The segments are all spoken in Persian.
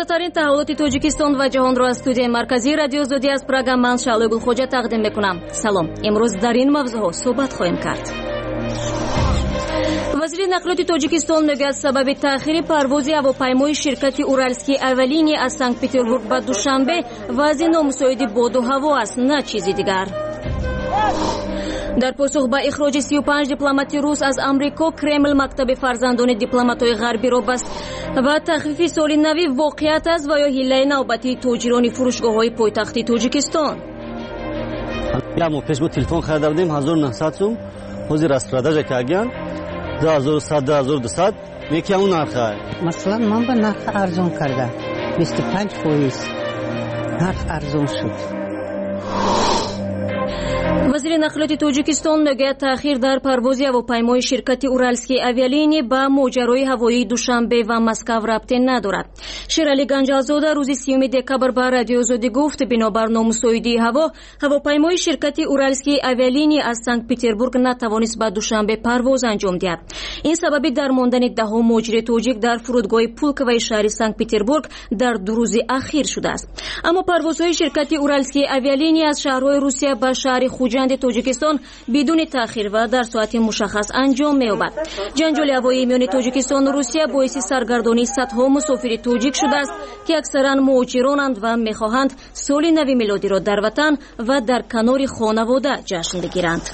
تازه‌ترین تحولات توجیکستان و جهان را از استودیوی مرکزی رادیو زودی از پراگ من شعله گلخوجه تقدیم میکنم. سلام. امروز در این موضوع صحبت خواهیم کرد. وزیر نقلیات توجیکستان میگوید سبب تأخیر پرواز هواپیمای شرکت اورالسکی اولینی از سنت پترزبورگ به دوشنبه وضع نامساعد باد و هوا است، نه چیزی دیگر. در پاسخ به اخراج 35 دیپلمات روس از آمریکا، کرمل مکتب فرزندان دیپلمات‌های غربی را بست و تخفیف سال نوی واقعیت است و یا حیله نوبتی تاجران فروشگاه‌های پایتخت توجیکستان. ما پیش بود تلفن خریدیم 1900 سوم، حاضر است продажа کردن 1100 1200 یکی اون نرخه. مثلا من به نرخ ارزان کرده 25% نرخ ارزان شد. وزیر نقلیات توجیکستان میگوید تأخیر در پرواز هواپیمای شرکت اورالسکی اولینی با ماجرای هوایی دوشنبه و مسکو ربطی ندارد. شیرالی گنجالزاده روز 30 دکبر به رادیو زودی گفت بنابر نامساعدی هواپیمای شرکت اورالسکی اولینی از سنت پترزبورگ نتوانست به دوشنبه پرواز انجام دهد. این سبب درماندن دهم مهاجر توجیک در فرودگاه پولک و شهر سنت پترزبورگ در 2 روز اخیر شده است. اما پروازهای شرکت اورالسکی اولینی از شهرهای روسیه به شهر خوجند توجیکستان بدون تأخیر و در ساعت مشخص انجام می‌یابد. جنجال هوایی میان توجیکستان و روسیه باعث سرگردانی صدها مسافر توجیک شده است که اکثرا مهاجرانند و می‌خواهند سال نو میلادی را در وطن و در کنار خانواده جشن بگیرند.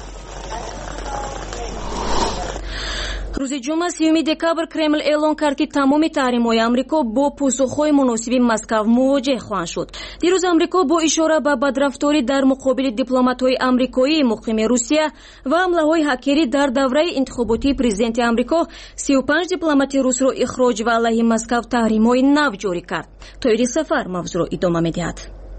روز جمعه 30 دکبر کرمل اعلان کرد که تمام تحریم‌های آمریکا با پاسخ‌های مناسب مسکو مواجه خواهند شد. دیروز آمریکا با اشاره به بدرفتاری در مقابل دیپلمات‌های آمریکایی مقیم روسیه و حمله‌های هکری در دوره انتخاباتی پرزیدنت آمریکا 35 دیپلمات روس را اخراج و علیه مسکو تحریم‌های نو جاری کرد. طاهری سفر موضوع را ادامه می‌دهد.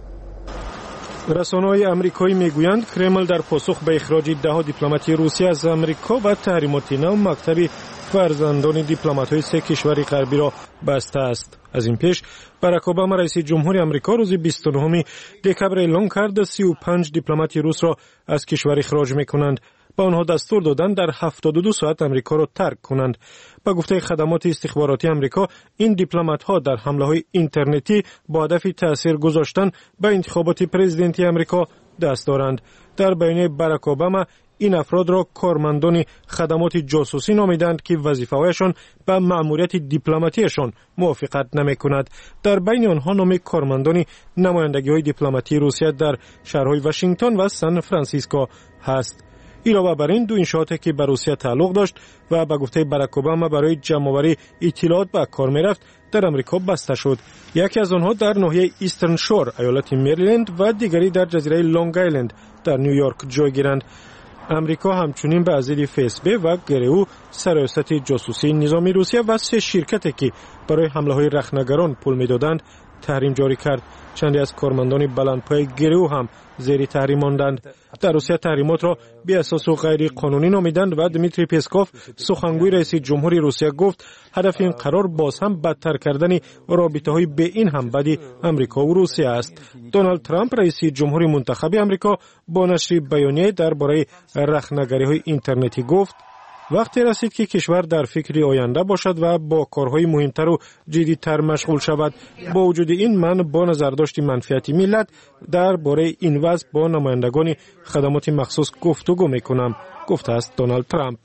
رسانه‌های آمریکایی میگویند کرمل در پاسخ به اخراج 10 دیپلمات روسیه از آمریکا و تحریمات نو مکتب فرزندان دیپلمات‌های 3 کشور غربی را بسته است. از این پیش باراک اوباما رئیس جمهور آمریکا روز 29 دکبر اعلام کرد 35 دیپلمات روس را از کشور اخراج می‌کنند. با آنها دستور دادند در 72 ساعت آمریکا را ترک کنند. با گفته خدمات استخباراتی آمریکا، این دیپلمات‌ها در حمله‌های اینترنتی با هدف تأثیر گذاشتن به انتخابات پرزیدنتی آمریکا دست دارند. در بیانیه باراک اوباما این افراد را کارمندان خدمات جاسوسی نامیدند که وظیفه‌هایشان با مأموریت دیپلماتیشان موافقت نمی‌کند. در بین آنها نام کارمندان نمایندگی‌های دیپلماتی روسیه در شهرهای واشنگتن و سان فرانسیسکو هست. علاوه بر این 2 انشاءاتی که به روسیه تعلق داشت و به گفته باراک اوباما برای جمع‌آوری اطلاعات به کار می‌رفت در آمریکا بسته شد. یکی از آنها در ناحیه ایسترن شور ایالت مریلند و دیگری در جزیره لانگ آیلند در نیویورک جای گیرند. آمریکا همچنین به ضد FSB و گرو سرایست جاسوسی نظامی روسیه و 3 شرکتی که برای حمله‌های رخنه‌گران پول می‌دادند تحریم جاری کرد. چندی از کارمندان بلندپای گرو هم زیر تحریم ماندند. در روسیه تحریمات را بی اساس و غیر قانونی نامیدند و دمیتری پسکوف سخنگوی رئیس جمهوری روسیه گفت هدف این قرار باز هم بدتر کردن رابطه‌های به این هم بدی آمریکا و روسیه است. دونالد ترامپ رئیس جمهوری منتخب آمریکا با نشر بیانیه درباره رخنه‌گری‌های اینترنتی گفت وقتی رسید که کشور در فکر آینده باشد و با کارهای مهمتر و جدی‌تر مشغول شود. با وجود این من با نظرداشت منفعت ملت درباره این وضع با نمایندگان خدمات مخصوص گفتگو میکنم، گفته است دونالد ترامپ.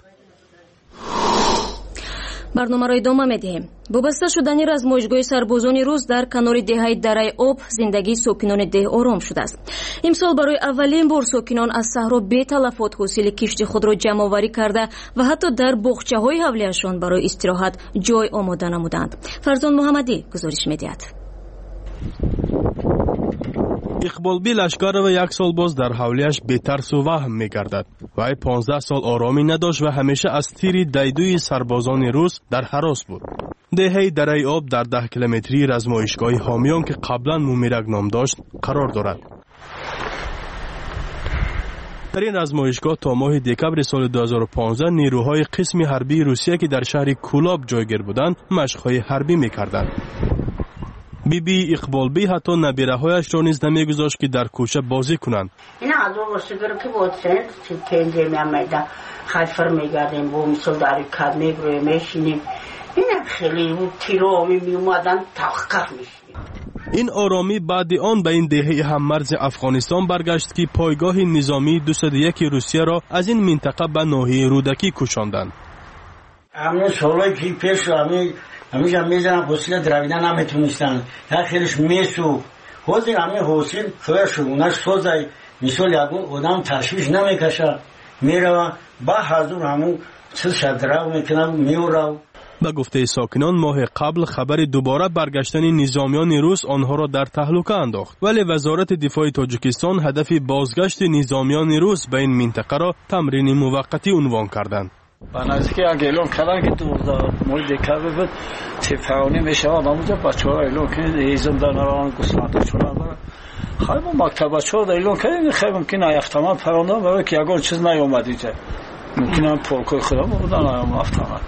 برنامه را ادامه می‌دهیم. با بسته شدن رزمایشگاه سربازان روس در کنار دهه دره آب زندگی ساکنان ده آرام شده است. امسال برای اولین بار ساکنان از صحرا بی تلفات حاصل کشتی خود را جمع آوری کرده و حتی در باغچه‌های حولی‌شان برای استراحت جای آماده نمودند. فرزان محمدی گزارش می‌دهد. اقبالبی لشکر و 1 سال باز در حولیش بی‌ترس و وهم می‌گردد. وی 15 سال آرامی نداشت و همیشه از تیر دیدوی سربازان روس در هراس بود. دهه دره آب در 10 کیلومتری رزمایشگاه حامیان که قبلا مومیرگ نام داشت قرار دارد. در این رزمایشگاه تا ماه دکبر سال 2015 نیروهای قسم حربی روسیه که در شهر کولاب جایگیر بودند مشق‌های حربی می‌کردند. بیبی اقبالبی حتی نبیره‌هایش را نیز نمی‌گذاشت که در کوچه بازی کنند. اینا از اون واسطه که بود سنت که اینجا می‌آمدن خلفر می‌گردیم با مثل در کد می‌گرویم می‌شینیم این خیلی تیرامی می اومدن تحقیق میشه. این آرامی بعد آن به این دهه هممرز افغانستان برگشت که پایگاه نظامی 201 روسیه را از این منطقه به ناحیه رودکی کشاندند. همین سالهای که پیش همیشه میزنن حسین درویدن نمیتونستن یا خیلیش میسو حاضر همین حسین خیلیش اونش سوزای مثال یکون آدم تشویش نمیکشه میره با حضور همون چیز شدره میکنه میوره. به گفته ساکنان ماه قبل خبر دوباره برگشتن نظامیان روس آنها را در تهلکه انداخت، ولی وزارت دفاع تاجیکستان هدف بازگشت نظامیان روس به این منطقه را تمرین موقتی عنوان کردند. با نزدیکی اگه اعلام کردن که مورد کار بود تفاهمی میشه آموزه بچه‌ها اعلام کردن ایزم در نران گسمت شدن خیلی مکتب بچه‌ها اعلام کردن خیلی ممکن احتمال پرونده برای که اگر چیز نیومد اینجا ممکن پولکوی خودم بودن احتمال.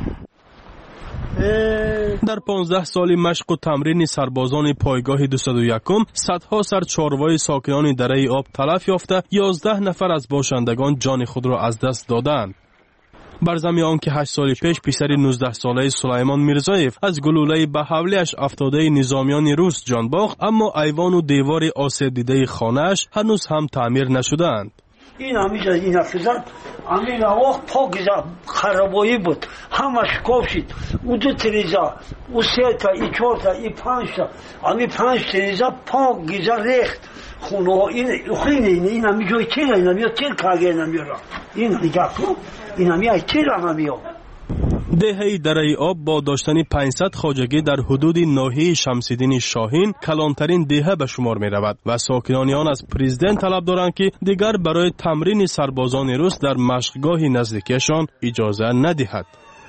در 15 سال مشق و تمرین سربازان پایگاه 201 صدها سر چاروای ساکنان دره آب تلف یافته 11 نفر از باشندگان جان خود را از دست دادند. بر ضمن آنکه 8 سال پیش پسر 19 ساله سلیمان میرزایف از گلوله به حولیش افتاده نظامیان روس جان باخت، اما ایوان و دیوار آسیب دیده خانه‌اش هنوز هم تعمیر نشده‌اند. این همیشه این افزاد همین وقت پاکیزه خرابایی بود، همش کافشید. او 2 تریزا، او 3 تا، ای 4 تا، ای 5 تا، همین 5 تریزا پاکیزه ریخت. خونه این خیلی این همی جای تیر این همی تیر کاغی نمیاره. این دیگه این همی تیر نمیاره. دهه دره آب با داشتن 500 خواجگی در حدود ناحیه شمس‌الدین شاهین کلانترین دهه به شمار می رود و ساکنان آن از پرزیدنت طلب دارند که دیگر برای تمرین سربازان روس در مشقگاه نزدیکشان اجازه ندهد.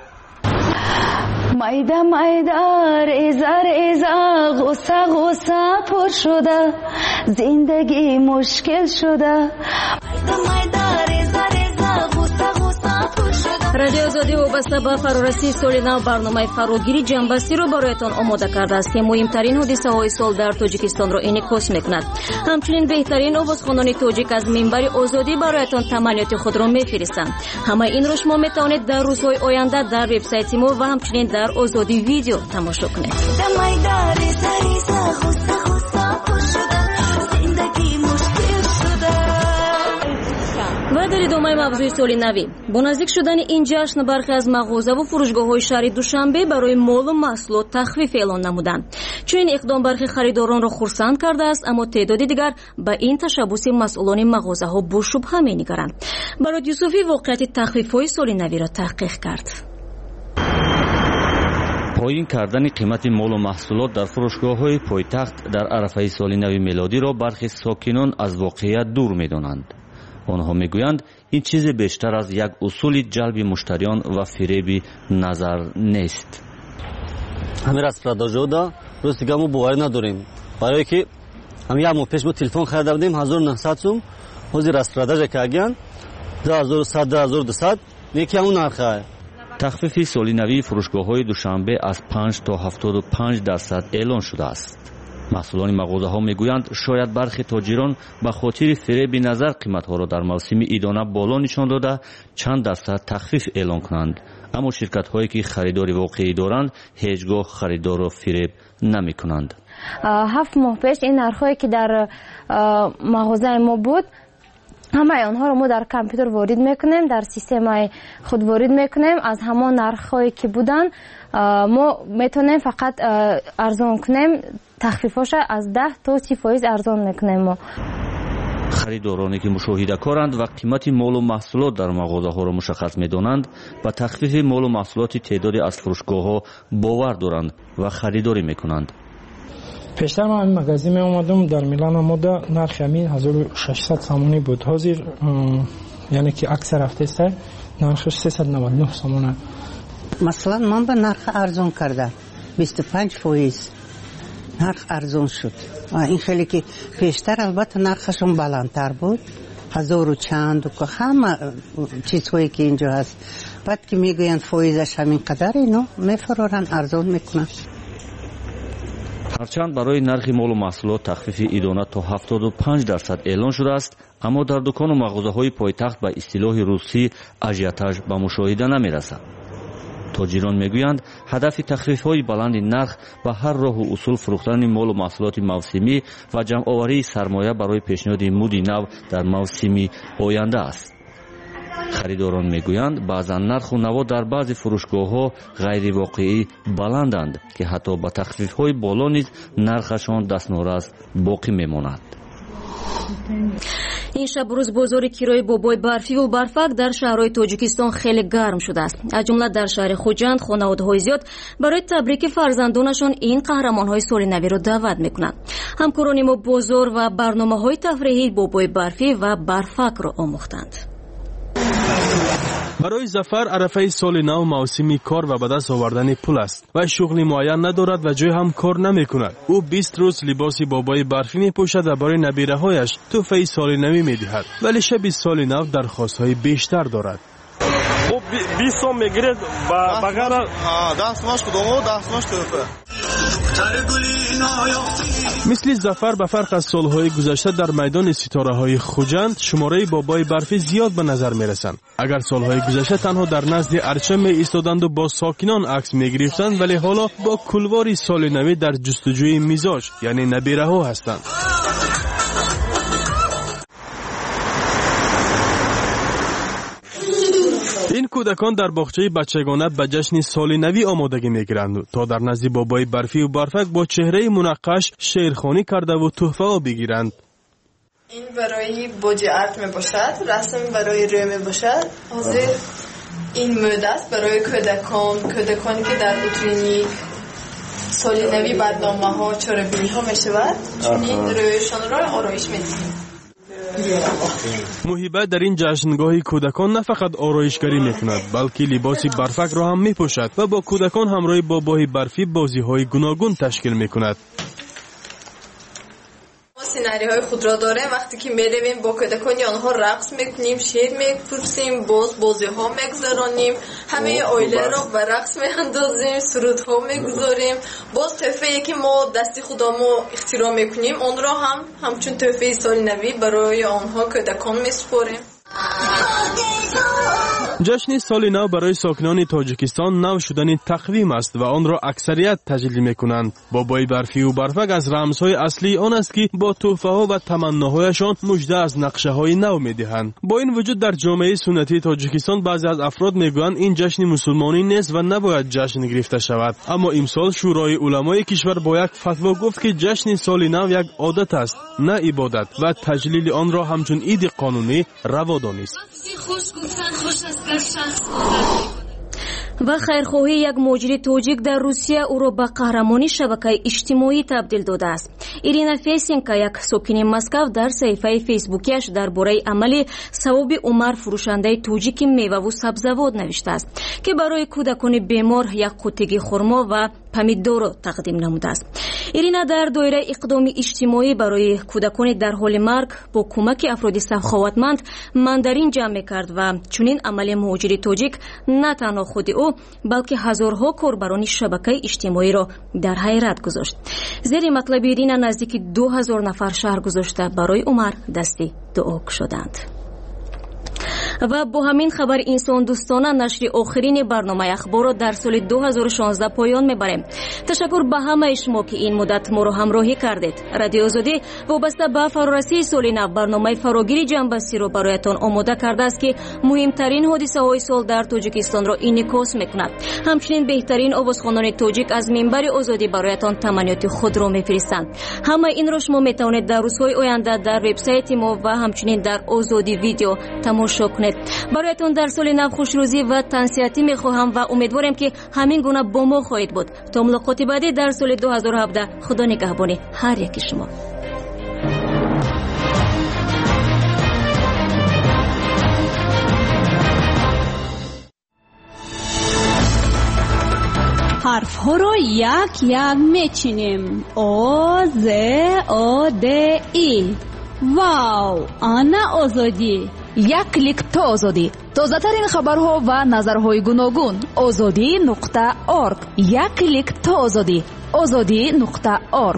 مایده مایده ریزا غصه پر شده زندگی مشکل شده. مایده ریزا غصه پر شده. رادیو آزادی وابسته به فرارسی سال نو برنامه فراگیری جنبستی رو برایتان آماده کرده است که مهمترین حادثه های سال در تاجیکستان را انعکاس میکند. همچنین بهترین آوازخوانان تاجیک از منبر آزادی برایتان تمنیات خود را میفرستند. همه این را شما میتوانید در روزهای آینده در وبسایت ما و همچنین در آزادی ویدیو تماشا کنید. و در ادامه موضوع سال نو با نزدیک شدن این جشن برخی از مغازه و فروشگاه‌های شهر دوشنبه برای مال و محصولات تخفیف اعلان نمودند. چون اقدام برخی خریداران را خرسند کرده است، اما تعدادی دیگر به این تشبث مسئولان مغازه‌ها با شبهه می‌نگرند. برات یوسفی واقعیت تخفیف‌های سال نو را تحقیق کرد. پایین کردن قیمت مال و محصولات در فروشگاه‌های پایتخت در عرفه سال نو میلادی را برخی ساکنان از واقعیت دور می‌دانند. آنها میگویند این چیز بیشتر از یک اصول جلب مشتریان و فریب نظر نیست. همین از پرداجودا روز دیگه ما باور نداریم، برای که همین یک ماه پیش ما تلفن خریده بودیم 1900 سوم، حاضر از پرداج که اگیان 2100 2200 یکی همون نرخه. تخفیف سال نو فروشگاه‌های دوشنبه از 5 تا 75% اعلان شده است. مسئولان مغازه‌ها میگویند شاید برخی تاجران به خاطر فریب نظر قیمت‌ها را در موسم عیدانه بالا نشان داده چند درصد تخفیف اعلان کنند، اما شرکت‌هایی که خریدار واقعی دارند هیچگاه خریدار را فریب نمی‌کنند. 7 ماه پیش این نرخ‌هایی که در مغازه ما بود همه آنها رو ما در کامپیوتر وارد میکنیم، در سیستم خود وارد میکنیم. از همان نرخ‌هایی که بودن ما میتونیم فقط ارزان کنیم، تخفیفاش از 10 تا 30% ارزان میکنیم. ما خریدارانی که مشاهده کارند و قیمت مال و محصولات در مغازه‌ها را مشخص می‌دانند با تخفیف مال و محصولات تعدادی از فروشگاه‌ها باور دارند و خریداری می‌کنند. پیشتر من این مغازه می اومدم در میلان آماده نرخ همین 1600 سامانی بود. حاضر یعنی که اکثر هفته است نرخش 399 سامانه. مثلا من به نرخ ارزان کرده 25% نرخ ارزان شد. این خیلی که پیشتر البته نرخشون بلندتر بود، 1000 و چند و همه چیزهایی که اینجا هست. بعد که میگوین فایزش همین قدر اینو میفرارن ارزان میکنن. هرچند برای نرخ مال و محصولات تخفیف عیدانه تا 75% اعلان شده است، اما در دکان و مغازه‌های پایتخت به اصطلاح روسی آژیوتاژ به مشاهده نمی‌رسد. тоҷирон мегӯянд ҳадафи тахфифҳои баланди нарх ба ҳар роҳу усул фурӯхтани молу маҳсулоти мавсимӣ ва ҷамъоварии сармоя барои пешниҳоди муди нав дар мавсими оянда аст. خریداران میگویند بعضا نرخ و نوا در بعضی فروشگاه‌ها غیر واقعی بلندند که حتی با تخفیف‌های بالا نیز نرخشان دستنوراست باقی میماند. این شب روز بازار کیروی بابای برفی و برفک در شهرهای تاجیکستان خیلی گرم شده است. از جمله در شهر خوجند خانواده‌های زیاد برای تبریک فرزندانشان این قهرمان‌های سال نو را دعوت می‌کنند. همکاران ما بازار و برنامه‌های تفریحی بابای برفی و برفک را آموختند. برای ظفر عرفه سال نو موسمی کار و به دست آوردن پول است و شغلی معین ندارد و جای هم کار نمی کند. او 20 روز لباس بابای برفی می پوشد و برای نبیره هایش تحفه سال نوی می دهد، ولی شب سال نو درخواست های بیشتر دارد. 20 сом мегиред ба багара 10 сомаш кудомо 10 сомаш тӯҳфа. مثل ظفر به فرق از سالهای گذشته در میدان ستاره‌های خوجند شماره بابای برفی زیاد به نظر می‌رسند. اگر سالهای گذشته تنها در نزد ارچم ایستادند و با ساکنان عکس می‌گرفتند، ولی حالا با کلوار سال نو در جستجوی مزاج یعنی نبیره‌ها هستند. این کودکان در باغچه بچگانه به جشن سال نوی آمادگی میگیرند تا در نزد بابای برفی و برفک با چهره منقش شعرخوانی کرده و تحفه بگیرند. این برای بودی آرت می باشد، رسم برای روی می باشد. حاضر این مد است برای کودکانی که در ویترینی سال نوی برنامه ها چاره‌بینی ها می شود، چون این رویشان را آرایش می دهد. موهبه در این جشنگاه کودکان نه فقط آرایشگری میکند، بلکه لباس برفک را هم میپوشد و با کودکان همراه بابای برفی بازی‌های گوناگون تشکیل میکند. سیناریوهای خود را داریم. وقتی که میرویم با کودکانی آنها رقص میکنیم، شعر میپرسیم، بازی ها میگذارانیم، همه آیله را به رقص میاندازیم، سرودها میگذاریم. باز تحفه‌ای که ما دستی خودمو اختراع میکنیم اون را همچون تحفه سال نوی برای آنها کودکان میسپاریم. جشن سال نو برای ساکنان تاجیکستان نو شدن تقویم است و آن را اکثریت تجلیل میکنند. بابای برفی و برفک از رمزهای اصلی آن است که با تحفه ها و تمناهایشان مژده از نقشه های نو میدهند. با این وجود در جامعه سنتی تاجیکستان بعضی از افراد میگویند این جشن مسلمانی نیست و نباید جشن گرفته شود. اما امسال شورای علمای کشور با یک فتوا گفت که جشن سال نو یک عادت است، نه عبادت، و تجلیل آن را همچون عید قانونی روا دانست. و خیرخواهی یک مهاجر تاجیک در روسیه او را به قهرمانی شبکه اجتماعی تبدیل داده است. ایرینا فیسینکا یک ساکن مسکو در صفحه فیسبوکیش درباره عمل ثواب عمر فروشنده تاجیک میوه و سبزیجات نوشته است که برای کودکان بیمار یک قوطی خرما و پمیدور تقدیم نموده است. ایرینا در دایره اقدام اجتماعی برای کودکان در حال مرگ با کمک افراد سخاوتمند ماندارین جمع کرد و چنین عمل مهاجر تاجیک نه تنها خود او بلکه هزارها کاربران شبکه اجتماعی را در حیرت گذاشت. زیر مطلب ایرینا نزدیک 2000 نفر شهر گذاشته برای عمر دستی دعا شدند. و با همین خبر انسان دوستانه نشر آخرین برنامه اخبار را در سال 2016 پایان میبریم. تشکر به همه شما که این مدت ما را همراهی کردید. رادیو آزادی وابسته به فرارسی سال نو برنامه فراگیری جنبستی را برایتان آماده کرده است که مهمترین حادثه های سال در تاجیکستان را انعکاس میکند. همچنین بهترین آوازخوانان تاجیک از منبر آزادی برایتان تمنیات خود را میفرستند. همه این را شما میتوانید در روزهای آینده در وبسایت ما و همچنین در آزادی ویدیو تماشا کنید. برایتان در سال نو خوشروزی و تنسیتی میخواهم و امیدوارم که همین گونه با ما خواهید بود. تا ملاقات بعدی در سال 2017 خدا نگهبان هر یکی شما. حرف ها را یک یک میچینیم. آ ز آ د ای. واو، آنا آزادی. یک کلیک تا آزادی. تازه‌ترین خبرها و نظرهای گوناگون. azadi.org. یک کلیک تا آزادی. azadi.org.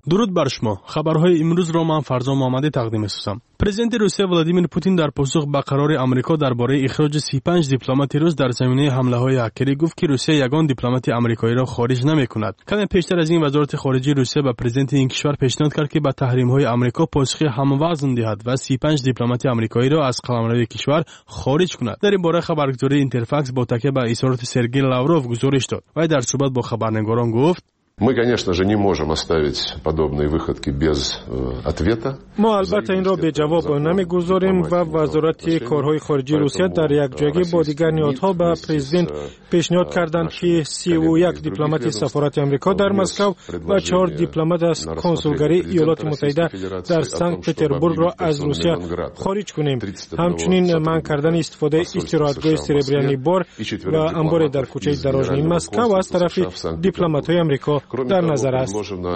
درود بر شما. خبرهای امروز را من فرزان محمدی تقدیم می‌سازم. پرزیدنت روسیه ولادیمیر پوتین در پاسخ به قرار آمریکا درباره اخراج 35 دیپلمات روس در زمینه حمله‌های هکری گفت که روسیه یگان دیپلمات آمریکایی را خارج نمی‌کند. کمی پیشتر از این وزارت خارجه روسیه به پرزیدنت این کشور پیشنهاد کرد که به تحریم‌های آمریکا پاسخ هموزن دهد و 35 دیپلمات آمریکایی را از قلمرو کشور خارج کند. در این باره خبرگزاری اینترفاکس با تکیه به اظهارات سرگئی لاوروف گزارش داد و در صحبت با خبرنگاران گفت: Мы, конечно же, не можем оставить подобные выходки без ответа. ما البته این را به جواب نمیگذاریم و وزارت کارهای خارجه روسیه در یک جایگه با دیگر نهادها به پرزیدنت پیشنهاد کردند که 31 دیپلمات سفارت آمریکا در مسکو و 4 دیپلمات از کنسولگری ایالات متحده در سنت پترزبورگ را از روسیه خارج کنیم. همچنین منع کردن استفاده استراحتگاه سربریانی بار و انبار در کوچه دراژنی مسکو از طرف دیپلمات‌های آمریکا در نظر است.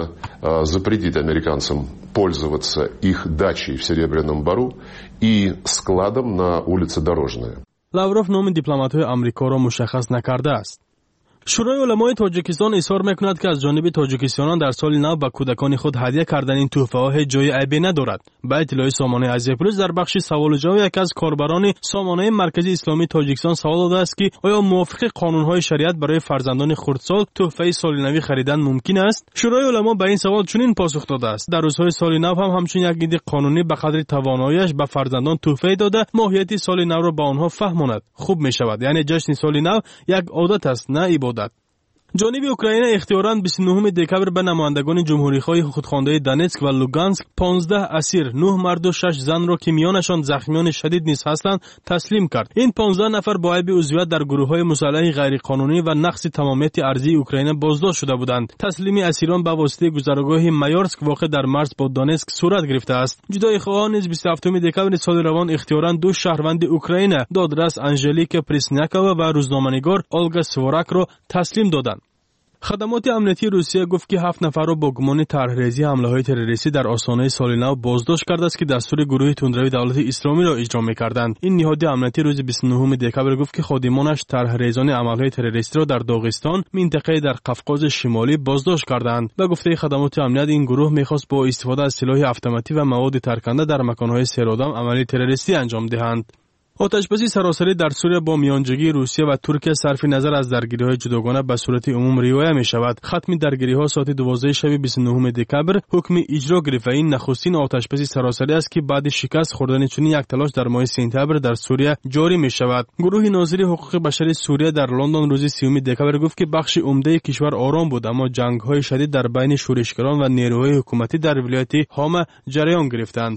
Запретить американцам пользоваться их дачей в Серебряном Бару и складом на улице Дорожная. لاوروف نام دیپلمات‌های آمریکا را مشخص نکرده است. شورای علمای تاجیکستان اظهار می‌کند که از جانب تاجیکستانیان در سال نو به کودکان خود هدیه کردن این تحفه‌ها جای عیبی ندارد. به اطلاع سامانه آسیا پلوس در بخش سوال و جواب یکی از کاربران سامانه مرکزی اسلامی تاجیکستان سوال داده است که آیا موافق قانون‌های شریعت برای فرزندان خردسال تحفه سال نوی خریدن ممکن است؟ شورای علما به این سوال چنین پاسخ داده است: در روزهای سال نو هم همچنین یک عید قانونی به قدر توانایی‌اش به فرزندان تحفه داده ماهیت سال نو را به آنها فهماند. خوب می‌شود. یعنی جشن سال نو یک عادت است نه عبادت. جانب اوکراین اختیاراً 29 دکبر به نمایندگان جمهوری‌های خودخوانده دونتسک و لوگانسک 15 اسیر 9 مرد و 6 زن را که میانشان زخمیان شدید نیز هستند تسلیم کرد. این 15 نفر با عیب عضویت در گروه‌های مسلح غیرقانونی و نقض تمامیت ارضی اوکراین بازداشت شده بودند. تسلیم اسیران به واسطه گذرگاه مایورسک واقع در مرز با دونتسک صورت گرفته است. جدای خواهان نیز 27 دکبر سال روان اختیاراً 2 شهروند اوکراین دادرس انژلیکا پریسنیاکووا و روزنامه‌نگار اولگا سوراک را تسلیم دادند. خدمات امنیتی روسیه گفت که 7 نفر را با گمان طرحریزی حمله‌های تروریستی در آستانه سال نو بازداشت کرده است که دستور گروه تندروی دولت اسلامی را اجرا می‌کردند. این نهاد امنیتی روز 29 دکبر گفت که خادمانش طرحریزان عمل‌های تروریستی را در داغستان منطقه در قفقاز شمالی بازداشت کردند. به گفته خدمات امنیت این گروه می‌خواست با استفاده از سلاح اتوماتیک و مواد ترکنده در مکان‌های سرآدم عمل تروریستی انجام دهند. آتشبسی سراسری در سوریه با میانجیگی روسیه و ترکیه صرف نظر از درگیری‌های جداگانه به صورت عموم روایت می‌شود. ختم درگیری‌ها ساعت 12 شب 29 دکبر حکم اجرا گرفت. این نخستین آتشبسی سراسری است که بعد شکست خوردن چنین یک تلاش در ماه سپتامبر در سوریه جاری می‌شود. گروه ناظر حقوق بشری سوریه در لندن روز 30 دکبر گفت که بخش عمده کشور آرام بود اما جنگ‌های شدید در بین شورشگران و نیروهای حکومتی در ولایت هاما جریان گرفتند.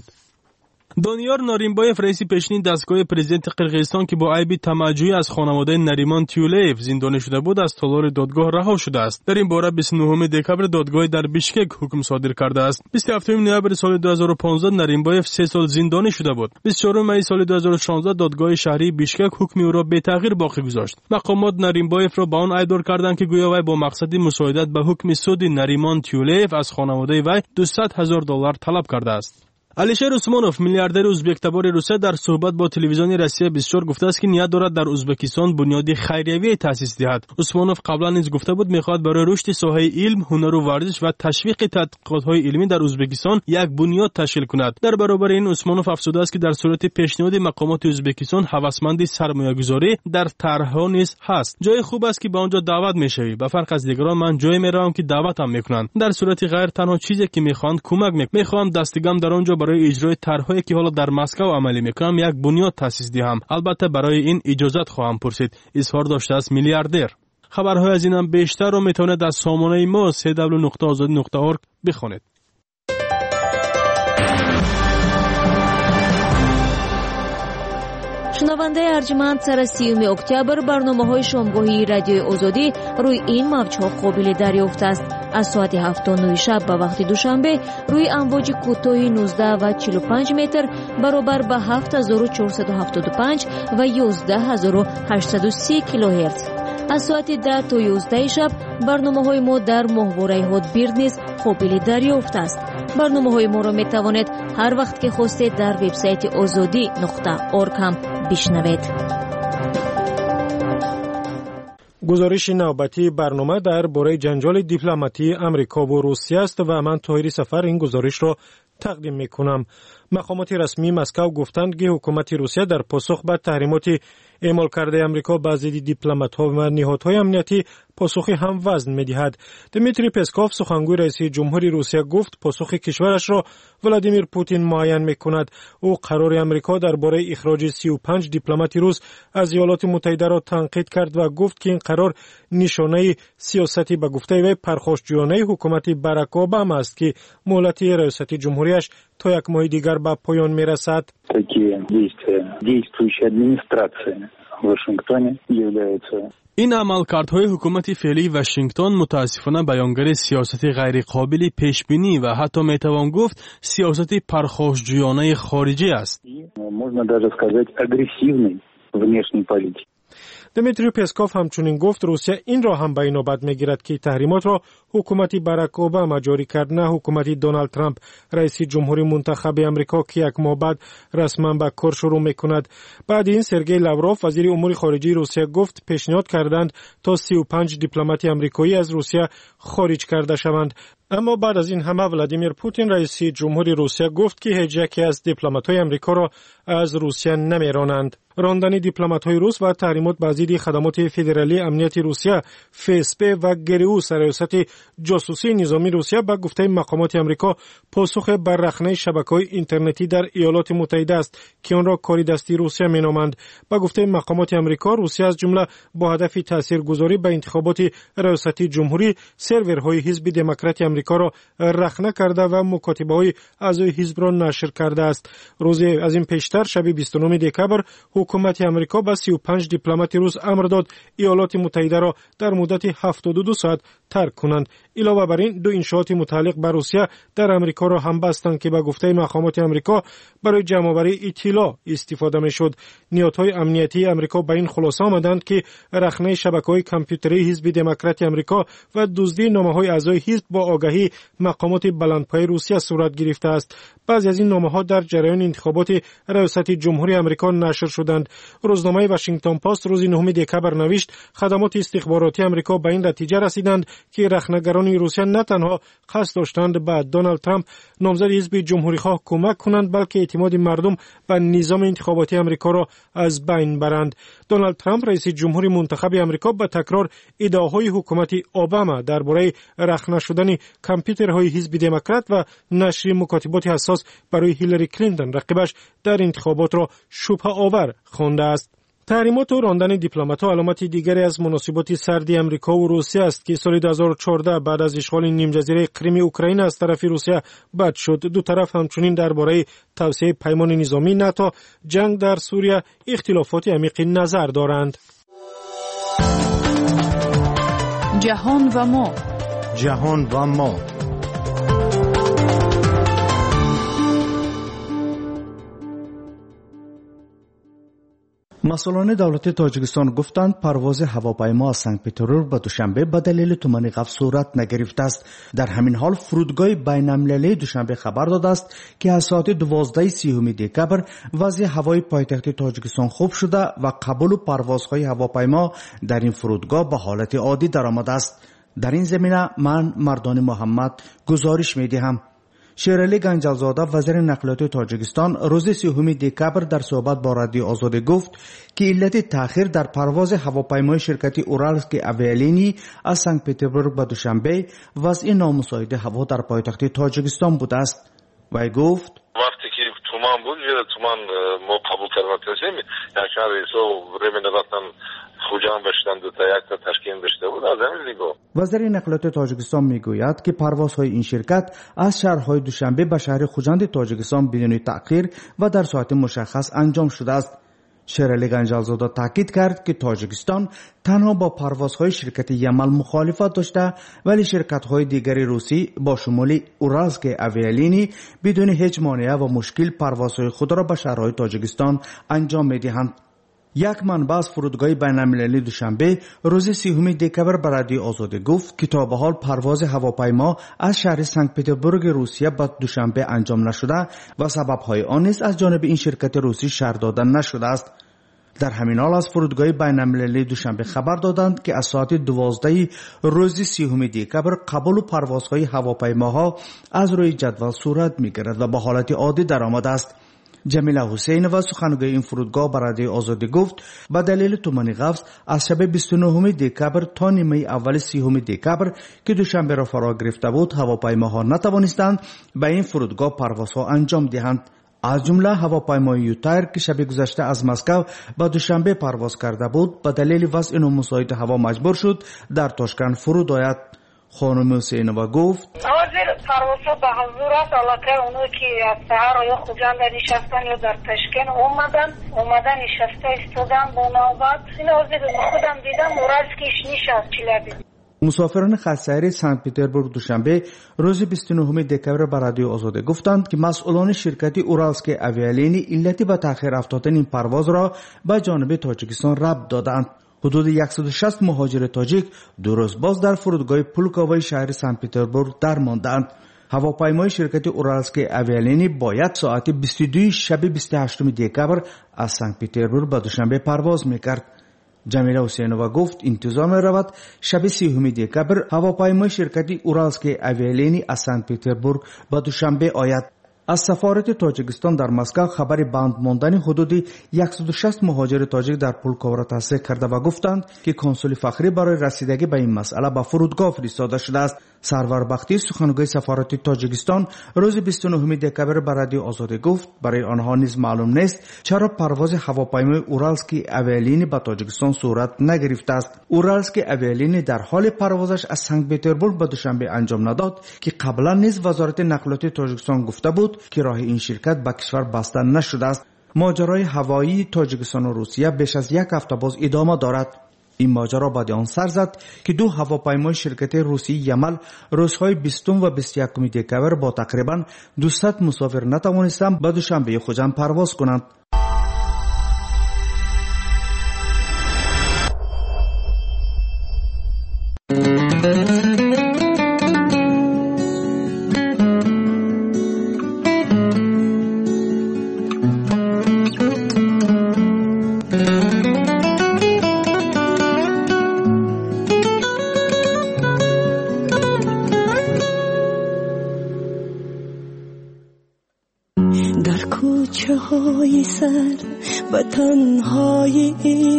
دانیار ناریمبایف رئیس پیشین دستگاه پرزیدنت قرقیزستان که با عیب تمجید از خانواده نریمان تیولیف زندانی شده بود از تالار دادگاه رها شده است. در این باره 29 دکبر دادگاه در بیشکک حکم صادر کرده است. 27 نوامبر سال 2015 ناریمبایف 3 سال زندانی شده بود. 24 می سال 2016 دادگاه شهری بیشکک حکم او را به تغییر باقی گذاشت. مقامات ناریمبایف را به آن ایدار کردند که گویا وی با مقصد مساعدت به حکم سود نریمان تیولیف از خانواده وی $200,000 طلب کرده است. علیشیر عثمانوف میلیاردر ازبک تبار روسیه در صحبت با تلویزیون روسیه 24 گفته است که نیت دارد در ازبکستان بنیاد خیریوی تأسیس دهد. عثمانوف قبلا نیز گفته بود میخواهد برای رشد ساحه علم، هنر و ورزش و تشویق تحقیقات‌های علمی در ازبکستان یک بنیاد تشکیل کند. در برابر این عثمانوف افزوده است که در صورت پیشنهاد مقامات ازبکستان هوسمند سرمایه‌گذاری در طرح‌ها نیز هست. جای خوب است که به آنجا دعوت میشوی. به فرق از دیگران من جای میروم که دعوتم میکنند. در صورت غیر تنها چیزی که میخواهند کمک میخواهم دستگام در آنجا برای اجرای طرح‌هایی که حالا در مسکو عملی میکنم یک بنیاد تأسیس دهم. البته برای این اجازت خواهم پرسید. اظهار داشته است میلیاردر. خبرهای از اینم بیشتر رو میتونید از سامانه ما www.azadi.org بخونید. شنونده ارجمند سر 30 اکتبر برنامه‌های شامگاهی رادیوی آزادی روی این موج‌ها قابل دریافت است. از ساعت 7:09 شب به وقت دوشنبه روی امواج کوتاه 19 و 45 متر برابر به 7475 و 11830 کیلوهرتز. از ساعت 10 تا 11 شب برنامه‌های ما در ماهواره هاتبیرد نیز قابل دریافت است. برنامه‌های ما را می‌توانید هر وقت که خواستید در وبسایت azadi.org هم بشنوید. گزارش نوبتی برنامه درباره جنجال دیپلماتی امریکا و روسیه است و من طاهری سفر این گزارش را تقدیم میکنم. مقامات رسمی مسکو گفتند که حکومت روسیه در پاسخ به تحریمات اعمال کرده امریکا به ضد دیپلمات‌ها و نهادهای امنیتی پاسخی هم وزن می‌دهد. دمیتری پسکوف سخنگوی رئیس جمهوری روسیه گفت پاسخ کشورش را ولادیمیر پوتین معین می‌کند. او قرار امریکا درباره اخراج 35 دیپلمات روس از ایالات متحده را تنقید کرد و گفت که این قرار نشانه سیاستی به گفته وی پرخاشجویانه حکومت باراک اوباما است که مهلت ریاست جمهوریش تا یک ماه دیگر به پایان می‌رسد. این عملکردهای حکومت فعلی واشنگتن متاسفانه بیانگر سیاست غیر قابل پیش بینی و حتی میتوان گفت سیاست پرخاشجویانه خارجی است. دمیتری پسکوف همچنین گفت روسیه این را هم به نوبت میگیرد که تحریمات را حکومت باراک اوباما جاری کرد، نه حکومت دونالد ترامپ رئیس جمهوری منتخب امریکا که یک ماه بعد رسما به کار شروع میکند. بعد این سرگئی لاوروف وزیر امور خارجه روسیه گفت پیشنهاد کردند تا 35 دیپلمات امریکایی از روسیه خارج کرده شوند. اما بعد از این همه ولادیمیر پوتین رئیس جمهوری روسیه گفت که هیچ یکی از دیپلمات‌های امریکا را از روسیه نمیرانند. راندن دیپلمات‌های روس و تحریمات بر ضد خدمات فدرالی امنیت روسیه فسب و گرو سرریاست جاسوسی نظامی روسیه به گفته مقامات امریکا پاسخ بر رخنه شبکه‌های اینترنتی در ایالات متحده است که آن را کاری دستی روسیه مینامند. به گفته مقامات امریکا روسیه از جمله با هدف تاثیرگذاری به انتخابات ریاست جمهوری سرورهای حزب دموکرات امریکا را رخنه کرده و مکاتبه‌های اعضای حزب را نشر کرده است. روزی از این پیشتر شب 29 دکبر حکومت امریکا به 35 دیپلمات روس امر داد ایالات متحده را در مدت 72 ساعت ترک کنند. علاوه بر این دو انشاءات متعلق به روسیه در امریکا را هم بستند که به گفته مقامات امریکا برای جمع‌آوری اطلاع استفاده می‌شد. نهادهای امنیتی امریکا به این خلاصه آمدند که رخنه شبکه‌های کامپیوتری حزب دموکرات امریکا و دزدی نامه‌های اعضای حزب با آگاهی مقامات بلندپایه روسیه صورت گرفته است. بعضی از این نامه‌ها در جریان انتخابات ریاست جمهوری امریکا نشر شدند. روزنامه واشنگتن پست روز 9 دکبر نوشت خدمات استخباراتی امریکا به این نتیجه رسیدند که رخنه‌گران روسیه نه تنها قصد داشتند به دونالد ترامپ نامزد حزب جمهوری‌خواه کمک کنند بلکه اعتماد مردم به نظام انتخاباتی امریکا را از بین برند. دونالد ترامپ رئیس جمهوری منتخب امریکا به تکرار ادعاهای حکومت اوباما درباره رخنه شدن کامپیوترهای حزب دموکرات و نشر مکاتبات حساس برای هیلاری کلینتون رقیبش در انتخابات را شبهه آور خوانده است. تحریمات و راندن دیپلمات‌ها علامت دیگری از مناسبات سردی امریکا و روسیه است که سال 2014 بعد از اشغال نیم جزیره کریم اوکراین از طرف روسیه بد شد. دو طرف همچنین درباره توسعه پیمان نظامی ناتو، جنگ در سوریه اختلافات عمیق نظر دارند. جهان و ما مسئولان دولت تاجیکستان گفتند پرواز هواپیما از سنت پترزبورگ به دوشنبه به دلیل تومانی قفل صورت نگرفته است. در همین حال فرودگاه بین‌المللی دوشنبه خبر داده است که از ساعت 12 دکبر وضع هوای پایتخت تاجیکستان خوب شده و قبول پروازهای هواپیما در این فرودگاه به حالت عادی درآمده است. در این زمینه من مردان محمد گزارش می‌دهم. شیرالی گنجزاده وزیر نقلیات تاجیکستان روز 30 دکبر در صحبت با رادیو آزادی گفت که علت تأخیر در پرواز هواپیمای شرکت اورالسک اویالینی از سنت پترزبورگ به دوشنبه وضع نامساعد هوا در پایتخت تاجیکستان بوده است. وی گفت وقتی که تومان بود تومان ما قبول کردیم یکان رئیسو رمین رفتن خوجان بشتند تا یک تا تشکیل داشته بود از همین لیگو. وزیر نقلیات تاجیکستان میگوید که پروازهای این شرکت از شهرهای دوشنبه به شهر خوجند تاجیکستان بدون تأخیر و در ساعت مشخص انجام شده است. شیرالی گنجزاده تاکید کرد که تاجیکستان تنها با پروازهای شرکت یمل مخالفت داشته ولی شرکت‌های دیگری روسی با شمول اورالسک اویالینی بدون هیچ مانع و مشکل پروازهای خود را به شهرهای تاجیکستان انجام می‌دهند. یک منبع از فرودگاه بین‌المللی دوشنبه روز 30 دکبر به رادیو آزادی گفت که تا به حال پرواز هواپیما از شهر سنت پترزبورگ روسیه به دوشنبه انجام نشده و سبب‌های آن نیز از جانب این شرکت روسی شرح داده نشده است. در همین حال از فرودگاه بین‌المللی دوشنبه خبر دادند که از ساعت 12 روز 30 دکبر قبول پروازهای هواپیماها از روی جدول صورت می‌گیرد و به حالت عادی درآمده است. جمیله حسین و سخنگوی این فرودگاه به رادیو آزادی گفت به دلیل تومانی قفز از شب 29 دکبر تا نیمه اول 30 دکبر که دوشنبه را فرا گرفته بود هواپیماها نتوانستند به این فرودگاه پروازها انجام دهند. از جمله هواپیمای یوتایر که شب گذشته از مسکو به دوشنبه پرواز کرده بود به دلیل وضع نامساعد هوا مجبور شد در تاشکند فرود آید. خانم حسینова گفت حاضر پروازها به حضور است. البته اونو که از سحر یا خوجند نشستن یا در تشکن اومدن نشسته ایستادن با نوبت این حاضر خودم دیدم اورالسکیش نشست چیلبی. مسافران خط سیری سنت پترزبورگ دوشنبه روز 29 دکبر به رادیو آزادی گفتند که مسئولان شرکت اورالسکی اویالینی علتی به تأخیر افتادن این پرواز را به جانب تاجیکستان ربط دادند. حدود 160 مهاجر تاجیک دو روز باز در فرودگاه پولکاوای شهر سنت پترزبورگ درماندند. هواپیمای شرکت اورالسکی اویالینی باید ساعت 22 شب 28 دکبر از سنت پترزبورگ به دوشنبه پرواز میکرد. جمیله حسینова گفت انتظار می‌رود شب 30 دکبر هواپیمای شرکت اورالسکی اویالینی از سنت پترزبورگ به دوشنبه آید. از سفارت تاجیکستان در مسکو خبر بند ماندن حدود 160 مهاجر تاجیک در پولکاو را تصدیق کرده و گفتند که کنسول فخری برای رسیدگی به این مسئله به فرودگاه فرستاده شده است. سرور بختی سخنگوی سفارت تاجیکستان روز 29 دکبر به رادیو آزادی گفت برای آنها نیز معلوم نیست چرا پرواز هواپیمای اورالسکی اویالینی به تاجیکستان صورت نگرفته است. اورالسکی اویالینی در حال پروازش از سنت پترزبورگ به دوشنبه انجام نداد که قبلا نیز وزارت نقلیات تاجیکستان گفته بود که راه این شرکت به کشور بسته نشده است. ماجرای هوایی تاجیکستان و روسیه بیش از یک هفته باز ادامه دارد. این ماجرا بعد آن سر زد که دو هواپیمای شرکت روسی یمل روزهای 20 و 21 دکبر با تقریبا 200 مسافر نتوانستند به دوشنبه خوجند پرواز کنند. سر و تنهایی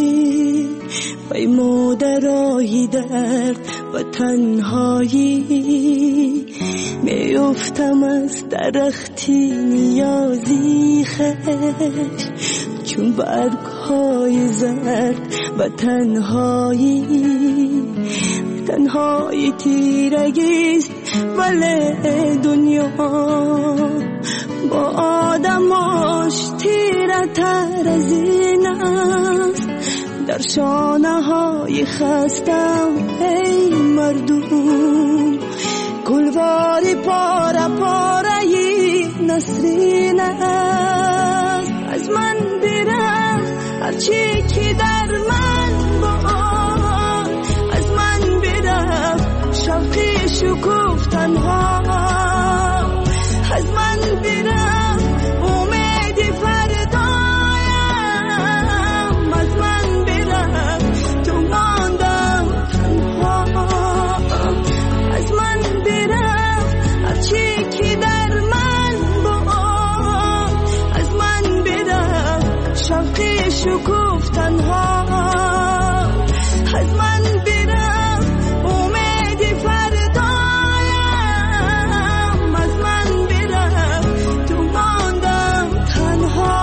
پیمودرایی درد و تنهایی میفتم از درختی نیازی خش چون برگ های زرد و تنهایی تنهایی تیرگیست ولی دنیا با آدماش تیره تر از این است. در شانه های خستم ای مردم گلواری پاره پاره نسرین است. از من برفت هرچی که در من بود از من برفت شوقی شکوف تنها از من برفت امید فردایم از من برفت تو ماندم تنها از من برفت هرچی که در من بود از من برفت شوقی شکوف تنها از من برفت امید فردایم از من برفت تو ماندم تنها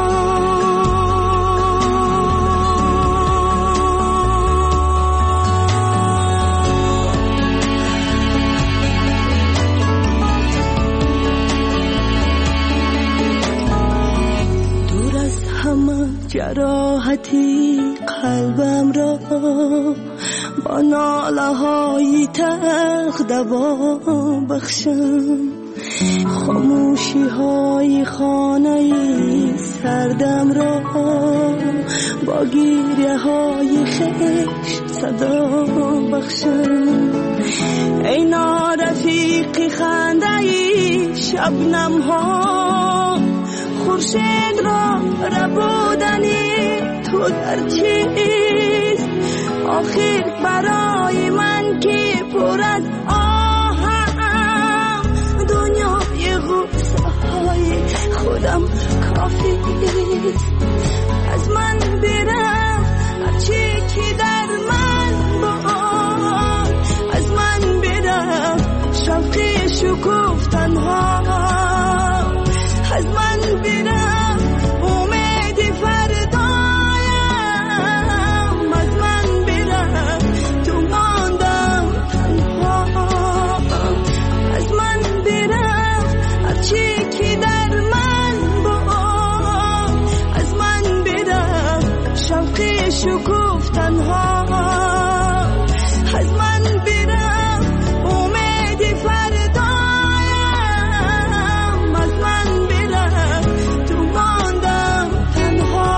دور از همه جراحتی قلبم را با ناله های تلخ دوا بخشم خاموشی های خانه سردم را با گیره های خش صدا بخشم ای نارفیق خنده شبنم ها خورشید را ربودنی تو در چیست آخر برای من که پر از آهم دنیای غصه های خودم کافی از من برم هرچی که در من بود از من برم شوقی شکفتن ها از من برم امید فردایم از من برم تو ماندم تنها از من برم هرچی که در من بود از من برم شوقی شکفتن ها از من برم امید فردایم از من برم تو ماندم تنها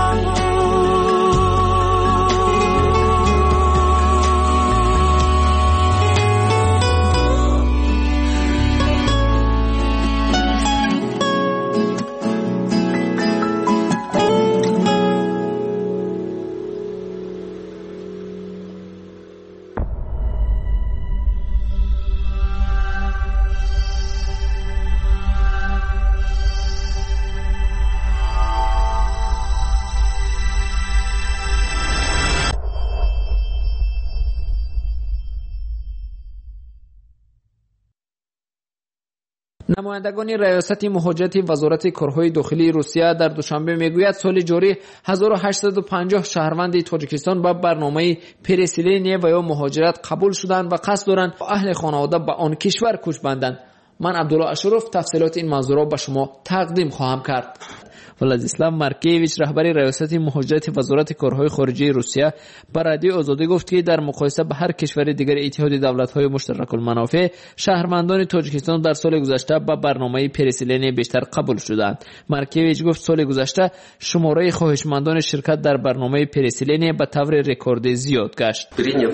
نمایندگان ریاست مهاجرت وزارت کارهای داخلی روسیه در دوشنبه میگوید سال جاری 1850 شهروند تاجیکستان با برنامه پرسیلینی و یا مهاجرت قبول شدند و قصد دارند اهل خانواده به آن کشور کوچ بندند. من عبدالله اشرف تفصیلات این موضوع را به شما تقدیم خواهم کرد. ولادیسلاو مارکیویچ رهبر ریاست مهاجرت وزارت کارهای خارجه روسیه به رادیو آزادی گفت که در مقایسه به هر کشور دیگر اتحاد دولت‌های مشترک المنافع شهروندان تاجیکستان در سال گذشته به برنامه پرسیلینی بیشتر قبول شدند. مارکیویچ گفت سال گذشته شماره خواهشمندان شرکت در برنامه پرسیلینی به طور رکوردی زیاد گشت.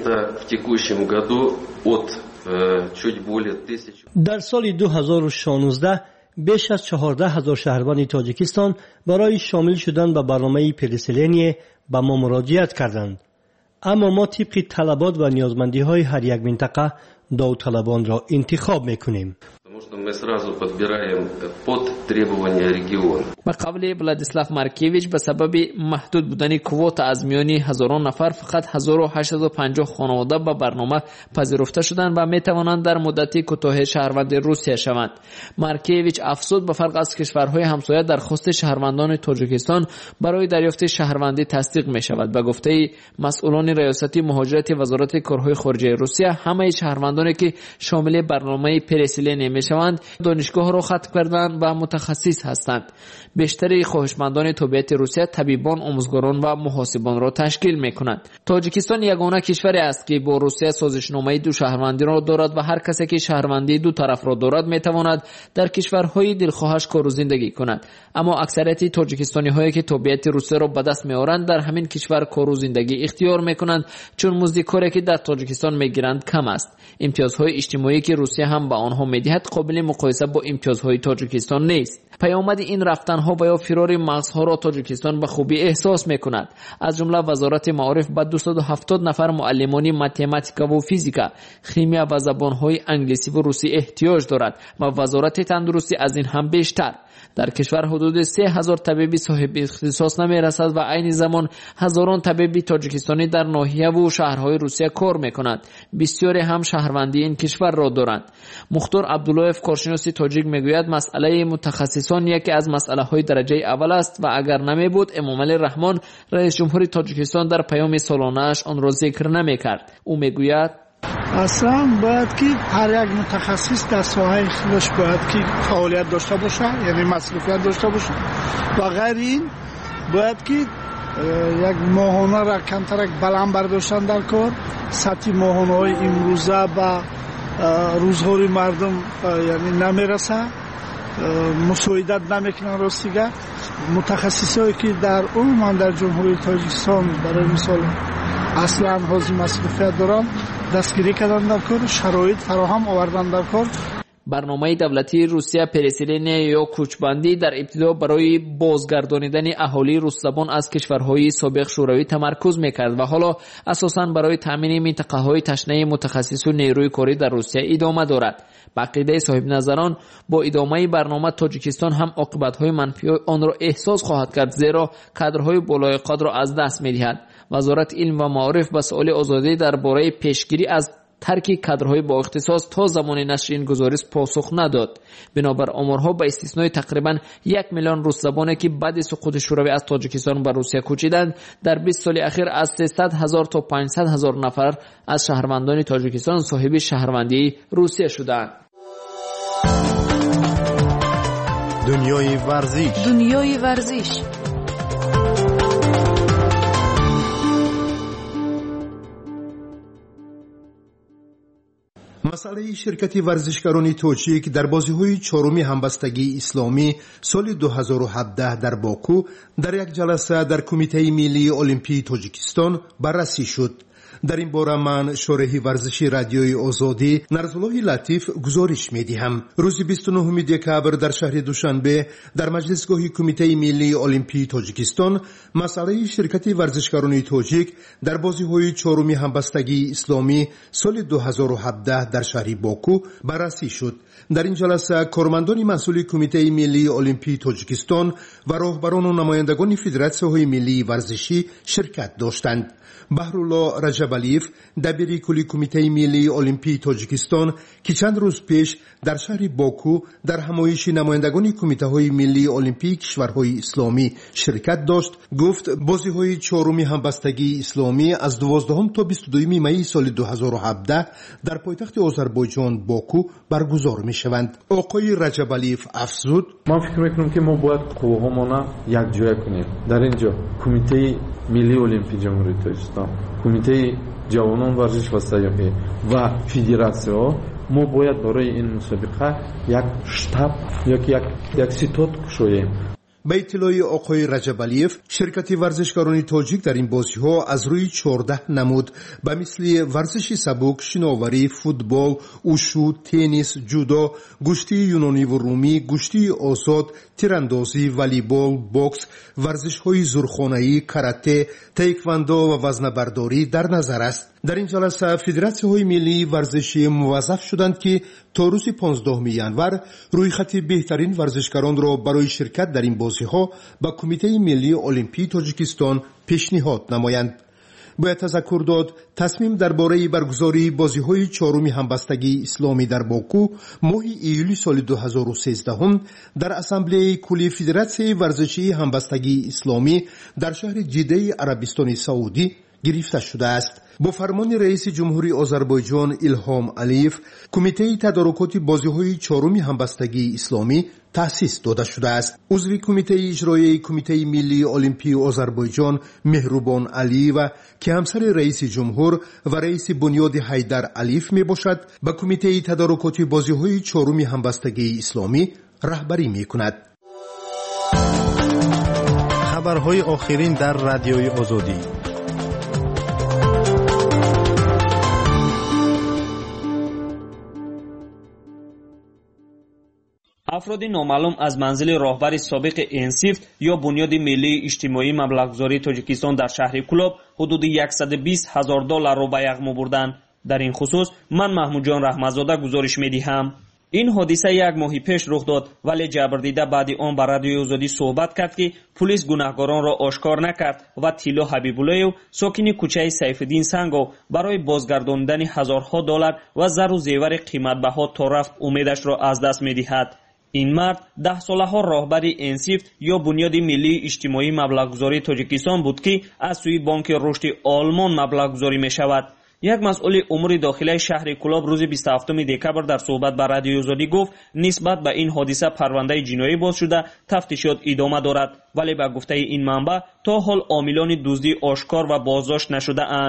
در سال 2016 بیش از 14,000 شهروند تاجیکستان برای شامل شدن به برنامه پرسیلینی به ما مراجعت کردند. اما ما طبق طلبات و نیازمندی‌های هر یک منطقه داوطلبان را انتخاب می‌کنیم. به قول ولادیسلاو مارکیویچ به سبب محدود بودن کووت از میان هزاران نفر فقط 1850 خانواده به برنامه پذیرفته شدند و می توانند در مدت کوتاه شهروند روسیه شوند. مارکیویچ افزود به فرق از کشورهای همسایه درخواست شهروندان تاجیکستان برای دریافت شهروندی تصدیق می شود. به گفته مسئولان ریاست مهاجرت وزارت کارهای خارجه روسیه همه شهروندانی که شامل برنامه پرسیلینی می شوند دانشگاه را ختم کردند و متخصص هستند. بیشتر خواهشمندان طبیعت روسیه طبیبان، آموزگاران و محاسبان را تشکیل می کنند. تاجیکستان یگانه کشوری است که با روسیه سازشنامه دو شهروندی را دارد و هر کسی که شهروندی دو طرف را دارد می تواند در کشورهای دلخواهش کار و زندگی کند. اما اکثریت تاجیکستانی هایی که طبیعت روسیه را به دست می آورند در همین کشور کار و زندگی اختیار می کنند، چون مزد کاری که در تاجیکستان می گیرند کم است. امتیازهای اجتماعی که روسیه هم به آنها می دهد قابل مقایسه با امتیازهای تاجیکستان نیست. پیامد این رفتنها و یا فرار مغزها را تاجیکستان به خوبی احساس میکند. از جمله وزارت معارف به 270 نفر معلمان متماتیکا و فیزیکا، شیمیا و زبانهای انگلیسی و روسی احتیاج دارد و وزارت تندرستی از این هم بیشتر. در کشور حدود 3000 طبیب صاحب اختصاص نمیرسد و عین زمان هزاران طبیب تاجیکستانی در ناحیه و شهرهای روسیه کار میکنند. بسیاری هم شهروندی این کشور را دارند. مختار عبداللهف کارشناس تاجیک میگوید مسئله متخصصان یکی از مسئله های درجه اول است و اگر نمی بود امامعلی رحمان رئیس جمهور تاجیکستان در پیام سالانه اش آن را ذکر نمیکرد. او میگوید اصلا باید که هر یک متخصص در ساحه خودش باید که فعالیت داشته باشه، یعنی مصرفیت داشته باشه و غیر این باید که یک ماهانه را کمتر بلند برداشتن در کار. سطح ماهانه های امروزه به روزهای مردم یعنی نمیرسه، مساعدت نمیکنن. راستیگه متخصصایی که در عموما در جمهوری تاجیکستان برای مثال اصلا حاضر مصرفیت دارن دستگیری کردن در کار، شرایط فراهم آوردن در کار. برنامه دولتی روسیه پرسیلینیا یا کوچبندی در ابتدا برای بازگردانیدن اهالی روس‌زبان از کشورهای سابق شوروی تمرکز میکرد و حالا اساساً برای تامین منطقه‌های تشنه متخصص و نیروی کاری در روسیه ادامه دارد. به عقیده صاحب نظران با ادامه برنامه تاجیکستان هم عاقبت‌های منفی آن را احساس خواهد کرد، زیرا کادرهای بالای قدر را از دست می‌دهد. وزارت علم و معارف به سؤال آزادی درباره پیشگیری از ترک کادرهای با اختصاص تا زمان نشر این گزارش پاسخ نداد. بنابر آمارها به استثنای تقریبا 1 میلیون روس‌زبانی که بعد سقوط شوروی از تاجیکستان به روسیه کوچیدند، در 20 سال اخیر از 300,000 تا 500,000 نفر از شهروندان تاجیکستان صاحب شهروندی روسیه شدند. دنیای ورزش. مسئله شرکت ورزشکاران توجیک در بازی‌های چهارم همبستگی اسلامی سال 2017 در باکو در یک جلسه در کمیته ملی المپی تاجیکستان بررسی شد. در این باره من شارح ورزشی رادیوی آزادی نرزالله لطیف گزارش می‌دهم. روز 29 دکبر در شهر دوشنبه در مجلسگاه کمیته ملی المپی تاجیکستان مسئله شرکت ورزشکاران تاجیک در بازی‌های چهارم همبستگی اسلامی سال 2017 در شهر باکو بررسی شد. در این جلسه کارمندان مسئول کمیته ملی المپی تاجیکستان و راهبران و نمایندگان فدراسیون ملی ورزشی شرکت داشتند. بهرالله رجبالیف دبیر کلی کمیته ملی المپی تاجیکستان که چند روز پیش در شهر باکو در همایش نمایندگان کمیته های ملی المپی کشورهای اسلامی شرکت داشت، گفت بازی‌های چهارم همبستگی اسلامی از 12 تا 22 می سال 2017 در پایتخت آذربایجان باکو برگزار می‌شوند. آقای رجبالیف افزود: من فکر می‌کنم که ما باید قوه‌هامون یک جای کنیم. در اینجا کمیته ملی المپی جمهوری تاجیکستان، کمیته جوانان ورزش و سیاحی و فدراسیون ما باید برای این مسابقه یک شتاب یک ستاد کشویم. به اطلاع آقای رجبالیف، شرکت ورزشکاران تاجیک در این بازی‌ها از روی 14 نمود به مثل ورزش سبک، شناوری، فوتبال، اوشو، تنیس، جودو، گشتی یونانی و رومی، گشتی آزاد، تیراندازی، والیبال، بوکس، ورزش‌های زورخانه‌ای، کاراته، تایکواندو و وزنه‌برداری در نظر است. در این جلسه فدراسیون ملی ورزشی موظف شدند که تا روز 15 ژانویه رویخط بهترین ورزشکاران را برای شرکت در این بازی‌ها با کمیته ملی المپی تاجیکستان پیشنهاد نمایند. باید تذکر داد تصمیم درباره برگزاری بازی‌های چهارم همبستگی اسلامی در باکو ماه ایولی سال 2013 در اسامبله کلی فدراسیون ورزشی همبستگی اسلامی در شهر جده عربستان سعودی گرفته شده است. با فرمان رئیس جمهوری آذربایجان ایلهام علیف، کمیته تدارکات بازی‌های چهارم همبستگی اسلامی تأسیس داده شده است. عضو کمیته اجرایی کمیته ملی المپی آذربایجان مهربان علی و که همسر رئیس جمهور و رئیس بنیاد حیدر علیف می باشد، به کمیته تدارکات بازی‌های چهارم همبستگی اسلامی رهبری می کند. خبرهای آخرین در رادیوی آزادی. افراد نامعلوم از منزل راهبر سابق انسیفت یا بنیاد ملی اجتماعی مبلغ‌گذاری تاجیکستان در شهر کلوب حدود $120,000 را به یغما بردند. در این خصوص من محمود جان رحمتزاده گزارش می‌دهم. این حادثه یک ماه پیش رخ داد، ولی جبردیده بعد آن با رادیوی آزادی صحبت کرد که پلیس گناهکاران را آشکار نکرد و تیلا حبیب‌الله ساکن کوچه سیف‌الدین سنگو برای بازگرداندن هزارها دلار و زر و زیور قیمت‌بها تا رفت امیدش را از دست می‌دهد. این مرد 10 ساله ها راهبر انسیفت یا بنیاد ملی اجتماعی مبلغ‌گذاری تاجیکستان بود که از سوی بانک رشد آلمان مبلغ‌گذاری می‌شود. یک مسئول امور داخلی شهر کلاب روز 27 دکبر در صحبت با رادیوی آزادی گفت نسبت به این حادثه پرونده جنایی باز شده، تفتیشات ادامه دارد، ولی به گفته این منبع تا حال عاملان دزدی آشکار و بازداشت نشده اند.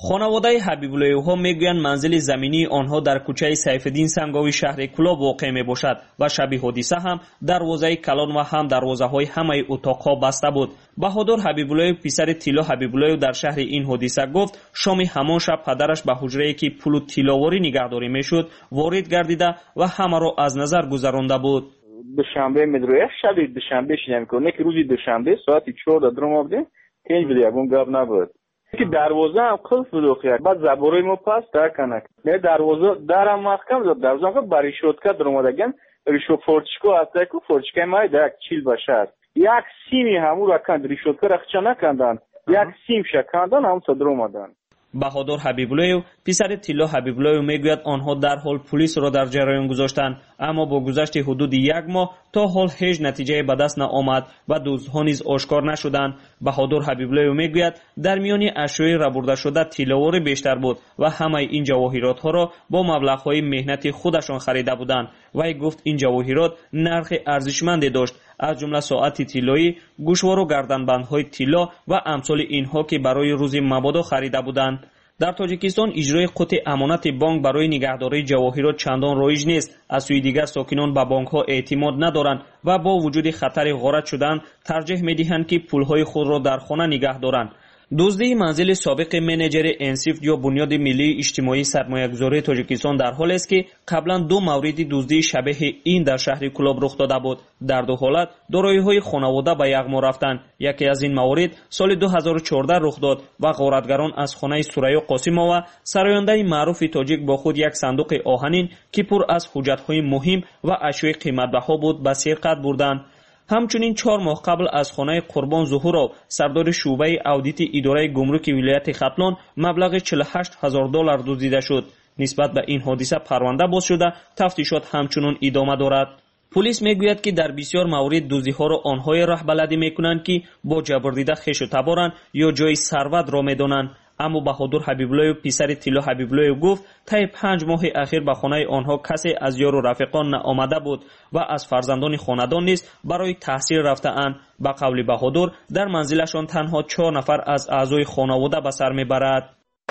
خانواده حبیب‌الله‌ها میگویند منزل زمینی آنها در کوچه سیف‌الدین سنگاوی شهر کلاب واقع میباشد و شب حادثه هم دروازه کلان و هم دروازه‌های همه اتاق‌ها بسته بود. بهادر حبیب‌الله پسر طلا حبیب‌الله در شهر این حادثه گفت شام همان شب پدرش به حجره‌ای که پول و طلاواری نگهداری میشد وارد گردیده و همه را از نظر گذرانده بود. دوشنبه مدرویه شب دوشنبه شدیم کنه که روز دوشنبه ساعت 4 درم بودیم تنج بود یکون گپ نبود که دروازه هم قلف بود بعد زبورای ما پس در کنک نه دروازه درم محکم زد دروازه که بری شد که درم آدگن ریشو فورچکو هسته که فورچکه مای در یک چیل بشه یک سیمی همون را کند ریشو که رخچه نکندن یک سیم شکندن هم صدر آمدن. بهادر حبیب‌الله پسر طلا حبیب‌الله میگوید آنها در حال پلیس را در جریان گذاشتند اما با گذشت حدود یک ماه تا حال هیچ نتیجه به دست نآمد و دزدها نیز آشکار نشدند. بهادر حبیب‌الله میگوید در میان اشیاء ربرده شده طلاوار بیشتر بود و همه این جواهرات ها را با مبلغ‌های مهنت خودشان خریده بودند. وی گفت این جواهرات نرخ ارزشمندی داشت از جمله ساعت طلایی، گوشوار و گردنبندهای طلا و امثال اینها که برای روز مبادا خریده بودند. در تاجیکستان اجرای قطع امانت بانک برای نگهداری جواهرات چندان رایج نیست. از سوی دیگر ساکنان به بانک ها اعتماد ندارند و با وجود خطر غارت شدن ترجیح می‌دهند که پولهای خود را در خانه نگه دارند. دزدی منزل سابق منیجر انسیفت یا بنیاد ملی اجتماعی سرمایه‌گذاری تاجیکستان در حالی است که قبلا دو مورد دزدی شبیه این در شهر کلاب رخ داده بود. در دو حالت دارایی‌های خانواده به یغما رفتند. یکی از این موارد سال 2014 رخ داد و غارتگران از خانه سوریا قاسمова سراینده معروف تاجیک با خود یک صندوق آهنین که پر از حجت‌های مهم و اشیاء قیمت‌بها بود به سرقت بردند. همچنین 4 ماه قبل از خانه قربان ظهورov سردار شعبه اودیت اداره گمرک ولایت ختلان مبلغ $48,000 دزدیده شد. نسبت به این حادثه پرونده باز شده تفتیشات همچنین ادامه دارد. پلیس میگوید که در بسیار موارد دزدی‌ها را آنهای راهبلدی میکنند که با جبردیده خویش و تبارند یا جای ثروت را میدانند. اما بهادر حبیب‌الله پسر طلا حبیب‌الله گفت طی 5 ماه اخیر به خانه آنها کسی از یار و رفیقان نآمده بود و از فرزندان خاندان نیز برای تحصیل رفته‌اند. به قول بهادر در منزلشان تنها 4 نفر از اعضای خانواده به سر میبرد.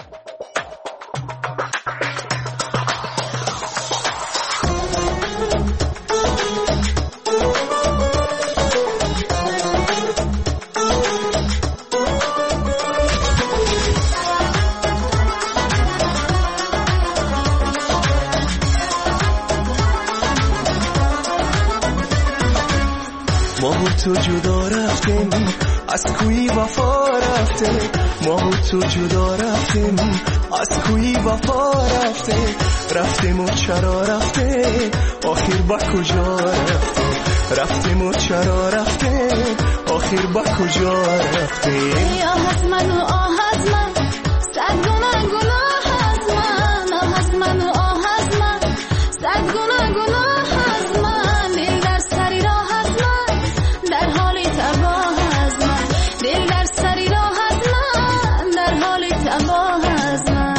تو جدا رفتیم از کوی وفا رفته ما تو جدا رفتیم از کوی وفا رفته رفتیم و چرا رفته آخر با کجا رفته رفتیم و چرا رفته آخر با کجا رفته آه از من و آه از من صد گناه از من آه از من و آه از من صد گناه از من دل در سری راه از من در حال تباه از من دل در سری راه از من در حال تباه از من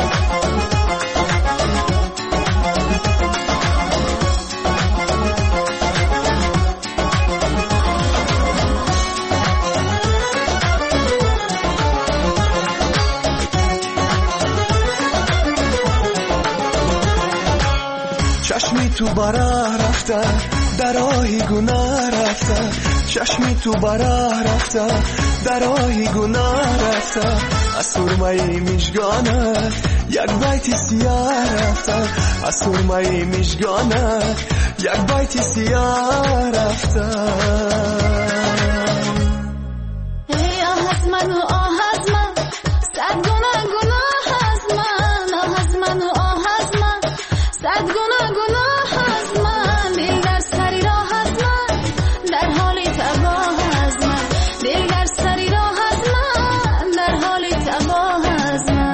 چشمی تو براه رفته در راهی گناه رفته چشمی تو براه رفته در راهی گناه رفته از سرمه مژگانت یک بیت سیاه رفته از سرمه مژگانت یک بیت سیاه رفته ای آه از من و آه از من صد گناه از من آه از من و آه از من صد گناه از من دل در سری راه از من در حال تباه از من دل در سری راه از من در حال تباه از من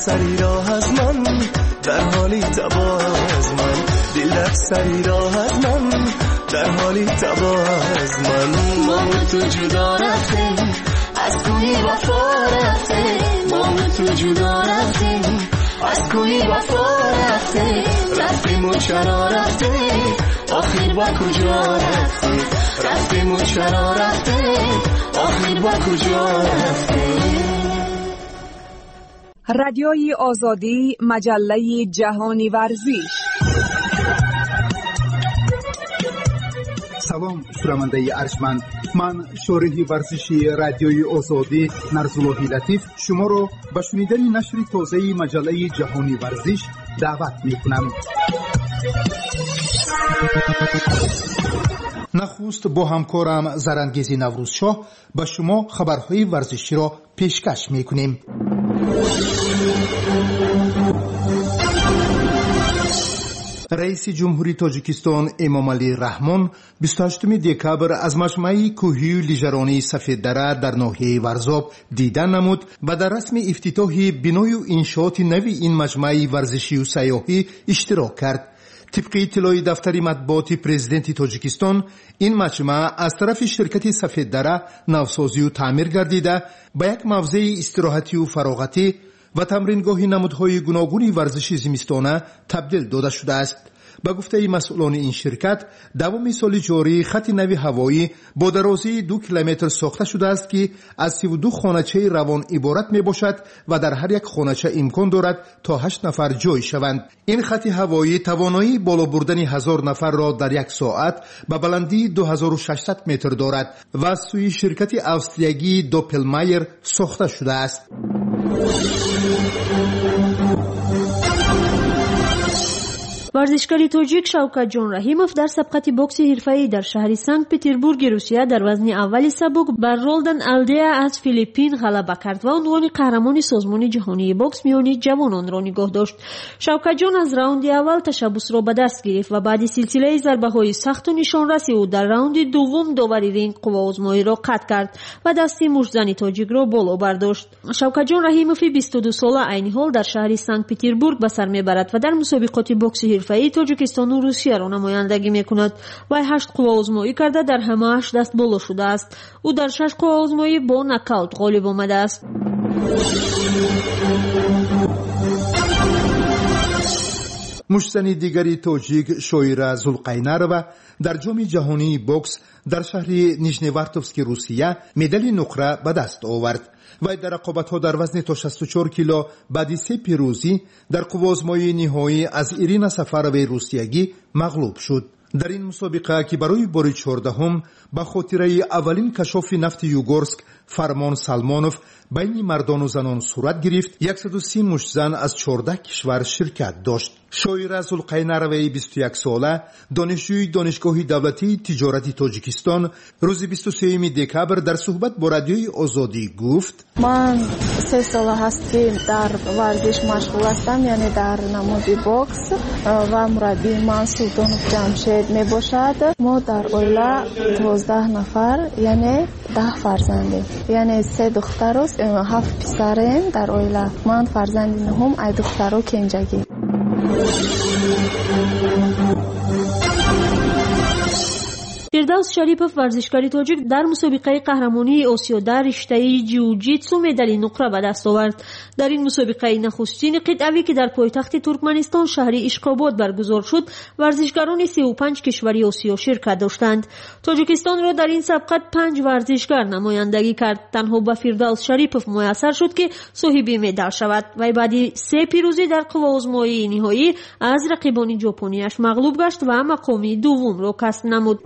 سری راه از من در حالی تباه از من دل در سری راه از من در حالی تباه از من ما تو جدا رفتیم از کوی وفا رفتیم ما تو جدا رفتیم از کوی وفا رفتیم و چرا رفتیم آخر با کجا رفتیم رفتیم و چرا رفتیم آخر با کجا رفتیم. رادیوی آزادی، مجله جهانی ورزش. سلام شنونده ارجمند، من شارح ورزشی رادیوی آزادی نرزالله لطیف شما را به شنیدن نشر تازه مجله جهانی ورزش دعوت می‌کنم. نخست با همکارم زرانگیزی نوروزشاه به شما خبرهای ورزشی را پیشکش می‌کنیم. رئیس جمهوری تاجیکستان امامعلی رحمان 28 دکبر از مجمع کوهی لیژرانی سفید دره در ناحیه ورزاب دیدن نمود و در رسم افتتاح بنای و انشاءات نوی این مجمع ورزشی و سیاحی اشتراک کرد. طبق اطلاع دفتر مطبوعات پرزیدنت تاجیکستان، این مجمع از طرف شرکت سفید دره نوسازی و تعمیر گردیده به یک موضع استراحتی و فراغتی و تمرینگاه نمودهای گوناگون ورزشی زمستانه تبدیل داده شده است. به گفته مسئولان این شرکت، دوام سال جاری خط نوی هوایی با درازی 2 کیلومتر ساخته شده است که از 32 خانچه روان عبارت می باشد و در هر یک خانچه امکان دارد تا 8 نفر جای شوند. این خط هوایی توانایی بالا بردن 1000 نفر را در یک ساعت به بلندی 2600 متر دارد و از سوی شرکت اوستریایی دوپلمایر ساخته شده است. ورزشکار تاجیک شوکت جان رحیموف در سبقت بوکس حرفه‌ای در شهر سنت پتربورگ روسیه در وزن اول سبک بر رولدن الدیا از فیلیپین غلبه کرد و عنوان قهرمان سازمان جهانی بوکس میان جوانان را نگاه داشت. شوکت جان از راوند اول تشبث را به دست گرفت و بعد سلسله ضربه‌های سخت و نشانرسی او در راوند دوم داوری رینگ قواآزمایی را قطع کرد و دست مشتزن تاجیک را بالا برداشت. شوکت جان رحیموف 22 ساله عین حال در شهر سنت پتربورگ به سر میبرد و در مسابقات بوکس حرفه‌ای تاجیکستان و روسیه را نمایندگی میکند. وی 8 قواآزمایی کرده در همه‌اش دست بالا شده است. او در 6 قواآزمایی با نکاوت غالب آمده است. مشتزن دیگری تاجیک شویرا زولقینروا در جام جهانی بوکس در شهر نیژنیوارتوفسک روسیه مدال نقره به دست آورد. وی در رقابت‌ها در وزن تا 64 کیلو بعد 3 پیروزی در قواآزمایی نهایی از ایرینا سفروی روسیگی مغلوب شد. در این مسابقه که برای بار 14 به خاطر اولین کشاف نفت یوگورسک فرمان سلمانوف بین مردان و زنان صورت گرفت، 130 مشتزن از 14 کشور شرکت داشت. شویرا زولقینروی 21 ساله دانشجوی دانشگاه دولتی تجارتی تاجیکستان روز 23 دکبر در صحبت با رادیوی آزادی گفت: من 3 سال هست که در ورزش مشغول هستم، یعنی در نماد بوکس و مربی من سلطانوف جمشید می باشد. ما در اویلا 12 نفر یعنی 10 فرزندیم، یعنی 3 دختر و 7 پسریم در اویلا. من فرزند نهم، ای دختر و کنجگی. فردوس شریپوف ورزشکار تاجیک در مسابقه قهرمانی آسیا در رشته جیوجیتسو مدال نقره به دست آورد. در این مسابقه نخستین قطعه‌ای که در پایتخت ترکمنستان شهر اشخاباد برگزار شد، ورزشکاران 35 کشوری آسیا شرکت داشتند. تاجیکستان را در این سبقت 5 ورزشکار نمایندگی کرد. تنها به فردوس شریپوف میسر شد که صاحب مدال شود و بعد 3 پیروزی در قواآزمایی نهایی از رقیبان ژاپنیش مغلوب گشت و مقام دوم را کسب نمود.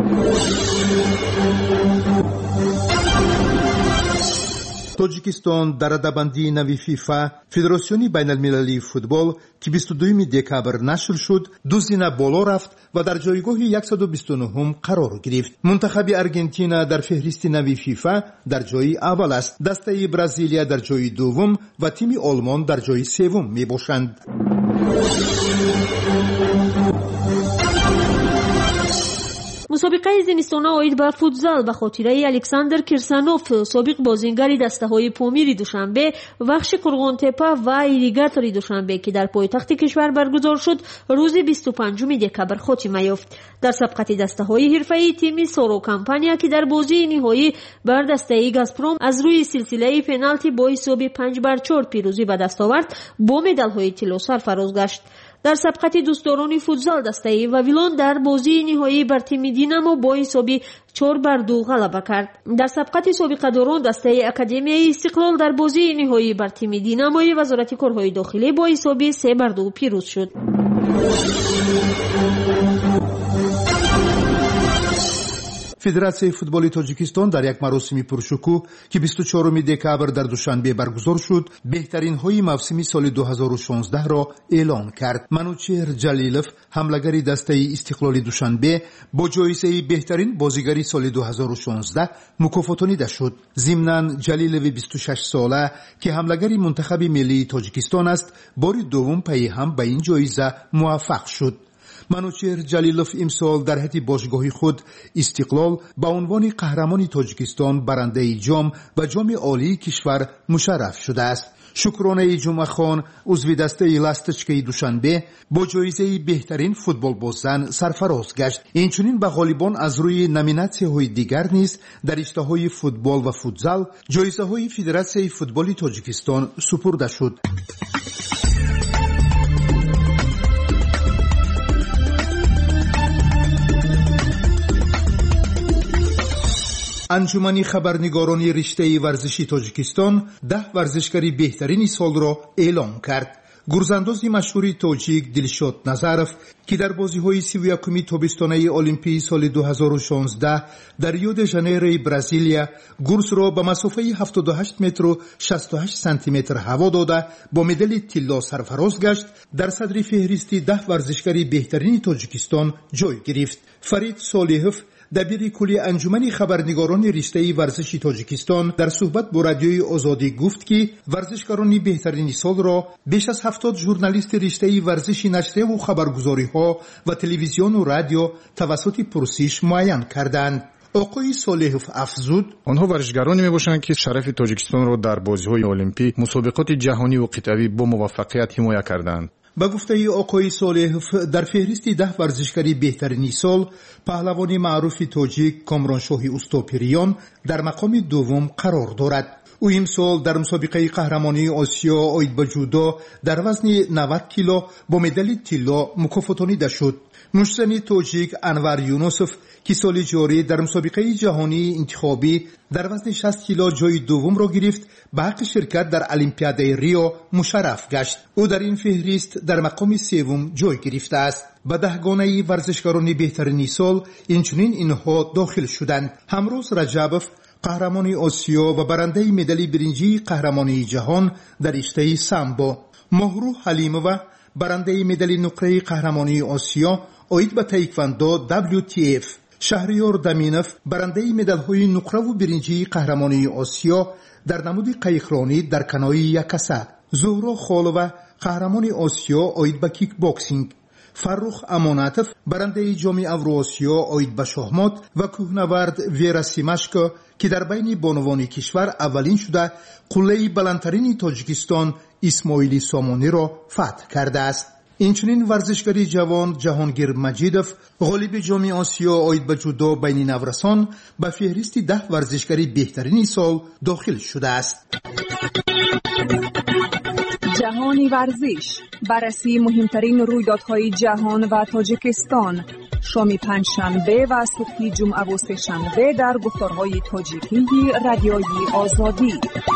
تاجیکستان در رده‌بندی نوی فیفا فدراسیون بین المللی فوتبال که 22 دکبر نشر شد 2 زینه بالا رفت و در جایگاه 129 قرار گرفت. منتخب ارژانتین در فهرست نوی فیفا در جای اول است. دسته برزیلیا در جای دوم و تیم آلمان در جای سوم می باشند. مسابقه زمستانه اوید به فوتزال به خاطره الکساندر کیرسانوف سابق بازیگر دسته‌های پامیر دوشنبه، بخش قرغن‌تپه و ایریگاتور دوشنبه که در پایتخت کشور برگزار شد روز 25 دکبر خاتمه یافت. در سبقت دسته‌های حرفه‌ای تیم سورو کمپانیا که در بازی نهایی بر دسته گازپروم از روی سلسله پنالتی با حساب 5-4 پیروزی به دست آورد، با مدال‌های طلا سرفراز گشت. در سبقت دوستداران فوتزال دسته واویلون در بازی نهایی بر تیم دینامو با حساب 4-2 غلبه کرد. در سبقت سابقه‌داران دسته اکادمیای استقلال در بازی نهایی بر تیم دیناموی وزارت کارهای داخلی با حساب 3-2 پیروز شد. فدراسیای فوتبال تاجیکستان در یک مراسم پرشکوه که 24 دکبر در دوشنبه برگزار شد، بهترین های موسم سال 2016 را اعلان کرد. منوچهر جلیلوف، حمله‌گر دسته استقلال دوشنبه، با جایزه بهترین بازیگر سال 2016 مکافاتانیده شد. ضمناً جلیلوف 26 ساله که حمله‌گر منتخب ملی تاجیکستان است، بار دوم پی هم به این جایزه موفق شد. منوچهر جلیلوف امسال در حد باشگاهی خود استقلال با عنوان قهرمان تاجیکستان برنده جام و جام عالی کشور مشرف شده است. شکرانه جمعه خان عضو دسته لستچکی دوشنبه با جایزه بهترین فوتبال باززن سرفراز گشت. اینچنین به غالبان از روی نامیناسی‌های دیگر نیز در رشته‌های فوتبال و فوتزال جایزه‌های فدراسیای فوتبال تاجیکستان سپرده شد. انجمن خبرنگاران رشته ورزشی تاجیکستان 10 ورزشکاری بهترین سال را اعلام کرد. گرزانداز مشهور تاجیک دلشاد نظرف که در بازی‌های 31 تابستانه المپیک سال 2016 در ریو د ژانیرو برزیلیا گرز را به مسافه 78 متر و 68 سانتی متر هوا داده با مدال طلا سرفراز گشت، در صدر فهرست 10 ورزشکاری بهترین تاجیکستان جای گرفت. فرید صالحوف، دبیر کلی انجمن خبرنگاران رشته ورزشی تاجیکستان، در صحبت با رادیوی آزادی گفت که ورزشکاران بهترین سال را بیش از 70 ژورنالیست رشته ورزشی نشریه و خبرگزاری‌ها و تلویزیون و رادیو توسط پرسش معین کردند. آقای صالحوف افزود: آنها ورزشکارانی میباشند که شرف تاجیکستان را در بازی‌های المپیک، مسابقات جهانی و قطبی با موفقیت حمایت کردند. با گفته آقای صالحوف، در فهرست 10 ورزشکاری بهترین سال پهلوان معروف تاجیک کامرانشاه اوستاپریان در مقام دوم قرار دارد. او امسال در مسابقه قهرمانی آسیا آید به جودو در وزن 90 کیلو با مدال طلا مکافاتانیده شد. نوشتن تاجیک انور یونوسف که سال جاری در مسابقه جهانی انتخابی در وزن 60 کیلو جای دوم را گرفت، به حق شرکت در المپیاد ریو مشرف گشت. او در این فهرست در مقام سوم جای گرفته است. به 10 گانه ورزشکاران بهترین سال اینچنین اینها داخل شدند: همروز رجبوف، قهرمان آسیا و برنده مدال برنجی قهرمانی جهان در رشته سامبو; مهرو حلیمووا، برنده مدال نقره قهرمانی آسیا آید به تایکواندو WTF; شهریار دامینوف، برنده مدال‌های نقره و برنجی قهرمانی آسیا در نمود قایقرانی در کنای یکسه; زهرا خالووا، قهرمان آسیا آید به کیک باکسینگ; فرخ امانتوف، برنده جام اوراسیا آید به شاهمات و کوهنورد ویرا سیماشکو که در بین بانوان کشور اولین شده قله بلندترین تاجیکستان اسماعیلی سامانی را فتح کرده است. اینچنین ورزشکاری جوان جهانگیر مجیدوف، غالب جام آسیا آید به جودو بین نورسان، به فهرست 10 ورزشکاری بهترین سال داخل شده است. جهانی ورزش، بررسی مهمترین رویدادهای جهان و تاجیکستان، شام پنجشنبه و صبح جمعه و سه‌شنبه در گفتارهای تاجیکی رادیوی آزادی.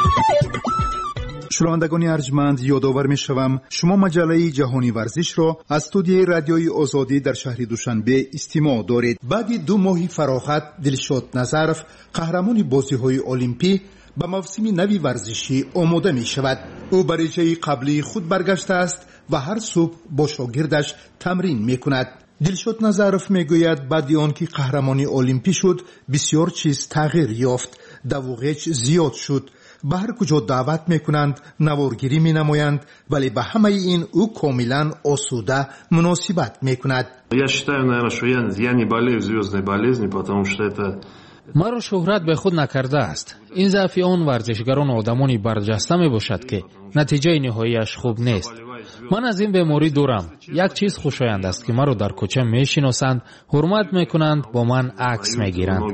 شنوندگان ارجمند، یادآور می‌شوم شما مجله جهانی ورزش را از استودیوی رادیوی آزادی در شهر دوشنبه استماع دارید. بعد 2 ماه فراغت، دلشاد نظرف، قهرمان بازی‌های المپیک، به موسم نوی ورزشی آماده می‌شود. او برای جای قبلی خود برگشته است و هر صبح با شاگردش تمرین می‌کند. دلشاد نظرف میگوید بعد آنکه قهرمانی المپیک شد، بسیار چیز تغییر یافت. دوغچ زیاد شد. به هر کجا دعوت میکنند نوارگیری مینمایند، ولی به همه این او کاملا آسوده مناسبت میکند. Я считаю, наверное, что я не болею звездной болезнью, потому что это маро шӯҳрат бе худ накардааст. ин заъфи он варзишгарон одамони барҷаста мебошад ки натиҷаи ниҳоияш хуб нест. ман аз ин беморӣ дурам. як чиз хушоянд аст ки маро дар кӯча мешиносанд, ҳурмат мекунанд, бо ман акс мегиранд.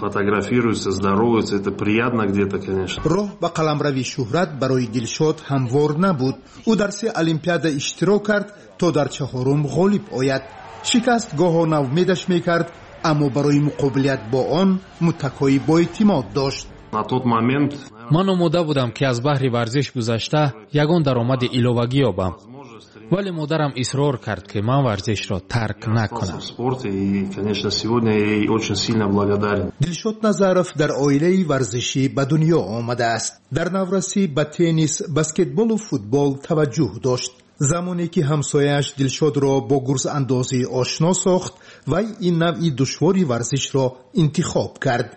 роҳ ба қаламрави шӯҳрат барои Дилшод ҳамвор набуд. ӯ дар 3 олимпиада иштирок кард то дар 4-ум ғолиб ояд. шикаст гоҳо навмедаш мекард, аммо барои муқобилат бо он муттакои боэътимод дошт. ман омода будам ки аз баҳри варзиш гузашта ягон даромади иловагӣ ёбам, вале модарам исрор кард ки ман варзишро тарк накунам. Дилшод Назаров дар оилаи варзишӣ ба дунё омадааст. дар наврасӣ ба теннис, баскетболу футбол таваҷҷӯҳ дошт. замоне ки ҳамсояаш Дилшодро бо гурзандозӣ ошно сохт, вай ин навъи душвори варзишро интихоб кард.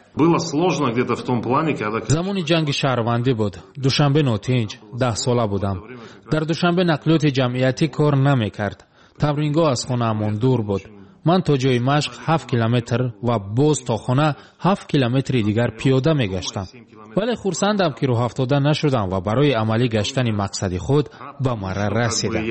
замони ҷанги шаҳрвандӣ буд. душанбе нотинҷ, 10 сола будам. дар душанбе нақлиёти ҷамъиятӣ кор намекард. тамрингоҳ аз хонаамон дур буд. ман то ҷои машқ 7 километр ва боз то хона 7 километри дигар пиёда мегаштам. вале хурсандам ки роҳафтода нашудам ва барои амалӣ гаштани мақсади худ ба марра расидам.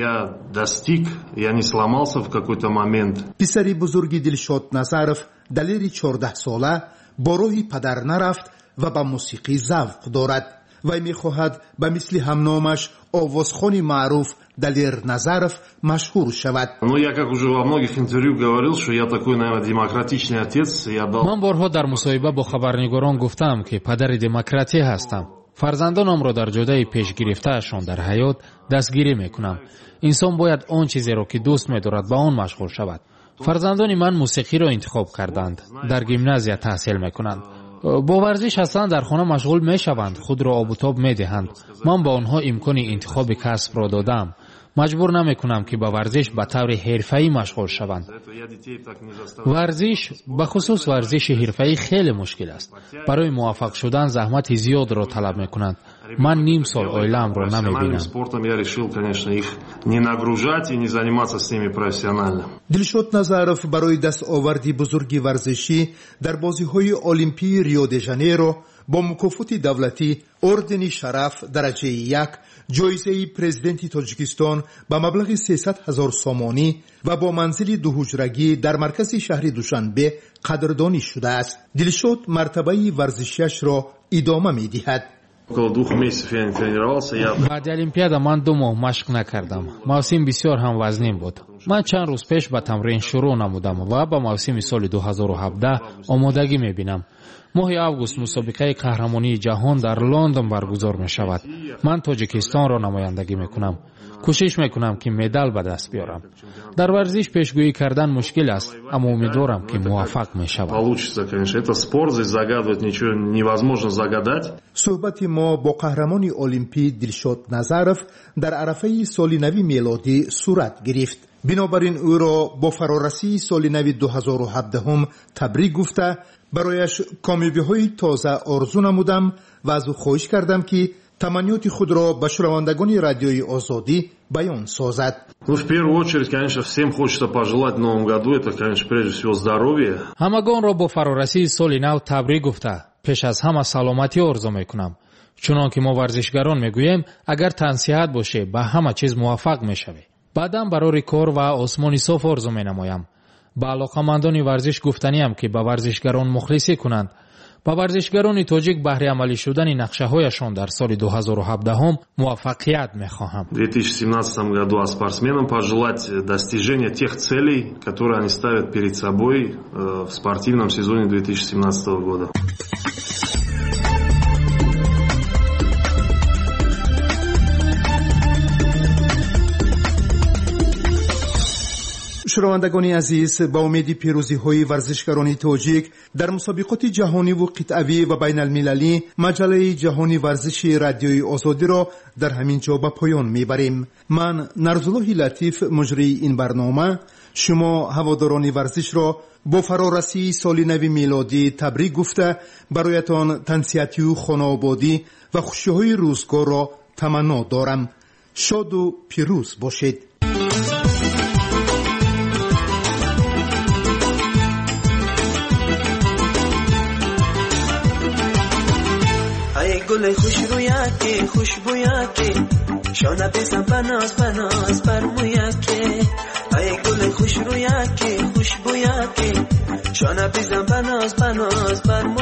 писари бузурги Дилшод Назаров далери 14 сола бо роҳи падар нарафт ва ба мусиқӣ завқ дорад. вай мехоҳад ба мисли ҳамномаш овозхони маъруф Далер Назаров машҳур шавад. ман борҳо дар мусоҳиба бо хабарнигорон гуфтам ки падари демократӣ ҳастам. фарзандонамро дар ҷодаи пешгирифтаашон дар ҳаёт дастгирӣ мекунам. инсон бояд он чизеро ки дӯст медорад ба он машғул шавад. фарзандони ман мусиқиро интихоб карданд. дар гимназия таҳсил мекунанд. бо варзиш ҳастан дар хона машғул мешаванд, худро обутоб медиҳанд. ман ба онҳо имкони интихоби касбро додам. маҷбур намекунам ки ба варзиш ба таври ҳирфаӣ машғул шаванд. варзиш, ба хусус варзиши ҳирфаӣ хеле мушкил аст. барои муваффақ шудан заҳмати зиёдро талаб мекунанд. ман ним сол оилаамро намебинам. Дилшод Назаров барои дастоварди бузурги варзишӣ дар бозиҳои олимпии Рио де Жанейро бо мукофоти давлатӣ, ордени шараф дараҷаи 1, ҷоизаи президенти Тоҷикистон ба маблағи 300 000 сомонӣ ва бо манзили дуҳуҷрагӣ дар маркази шаҳри Душанбе қадрдонӣ шудааст. Дилшод мартабаи варзишиашро идома медиҳад. баъди олимпиада ман 2 моҳ машқ накардам. мавсим бисёр ҳам вазнин буд. ман чанд рӯз пеш ба тамрин шурӯъ намудам ва ба мавсими соли 2017 омодагӣ мебинам. моҳи август мусобиқаи қаҳрамонии ҷаҳон дар Лондон баргузор мешавад. ман Тоҷикистонро намояндагӣ мекунам. кӯшиш мекунам ки медал ба даст биёрам. дар варзиш пешгӯӣ кардан мушкил аст, аммо умедворам ки муваффақ мешавам. суҳбати мо бо қаҳрамони олимпӣ Дилшод Назаров дар арафаи соли нави мелодӣ сурат гирифт. бинобар ин ӯро бо фарорасии соли нави 2017 табрик гуфта, барояш комёбиҳои тоза орзу намудам ва аз ӯ хоҳиш кардам ки таманниёти худро ба шунавандагони радиои озодӣ баён созад. в первую очередь, конечно, всем хочется пожелать в новом году, это, конечно, прежде всего здоровье. ҳамагонро бо фарорасии соли нав табрик гуфта, пеш аз ҳама саломатӣ орзу мекунам. чунон ки мо варзишгарон мегӯем, агар тансиҳат боше, ба ҳама чиз муваффақ мешавӣ. баъдан барори кор ва осмони соф орзу менамоям. ба алоқамандони варзиш гуфтаниам ки ба варзишгарон мухлисӣ кунанд. ба варзишгарони тоҷик баҳри амалӣ шудани нақшаҳояшон дар соли 2017 муваффақият мехоҳам. В 2017 году а спортсменам пожелать достижения тех целей, которые они ставят перед собой в спортивном сезоне 2017 года. шунавандагони азиз, ба умеди пирӯзиҳои варзишгарони тоҷик дар мусобиқоти ҷаҳониву қитъавӣ ва байналмилалӣ, маҷалаи ҷаҳони варзиши радиои озодиро дар ҳамин ҷо ба поён мебарем. ман Нарзуллоҳи Латиф, муҷрии ин барнома, شما هواداران ورزش را با فرارسی سال نو میلادی تبریک گفته برایتان تنسیتی و خانوادگی و خوشی‌های روزگار را تمنا دارم. شاد و پیروز باشید. ای گل خوش رویکی خوشبویکی شانه بزن بناز بناز برمویکی ای گل خوش رویکی خوشبویکی شانه بزن بناز بناز برمویکی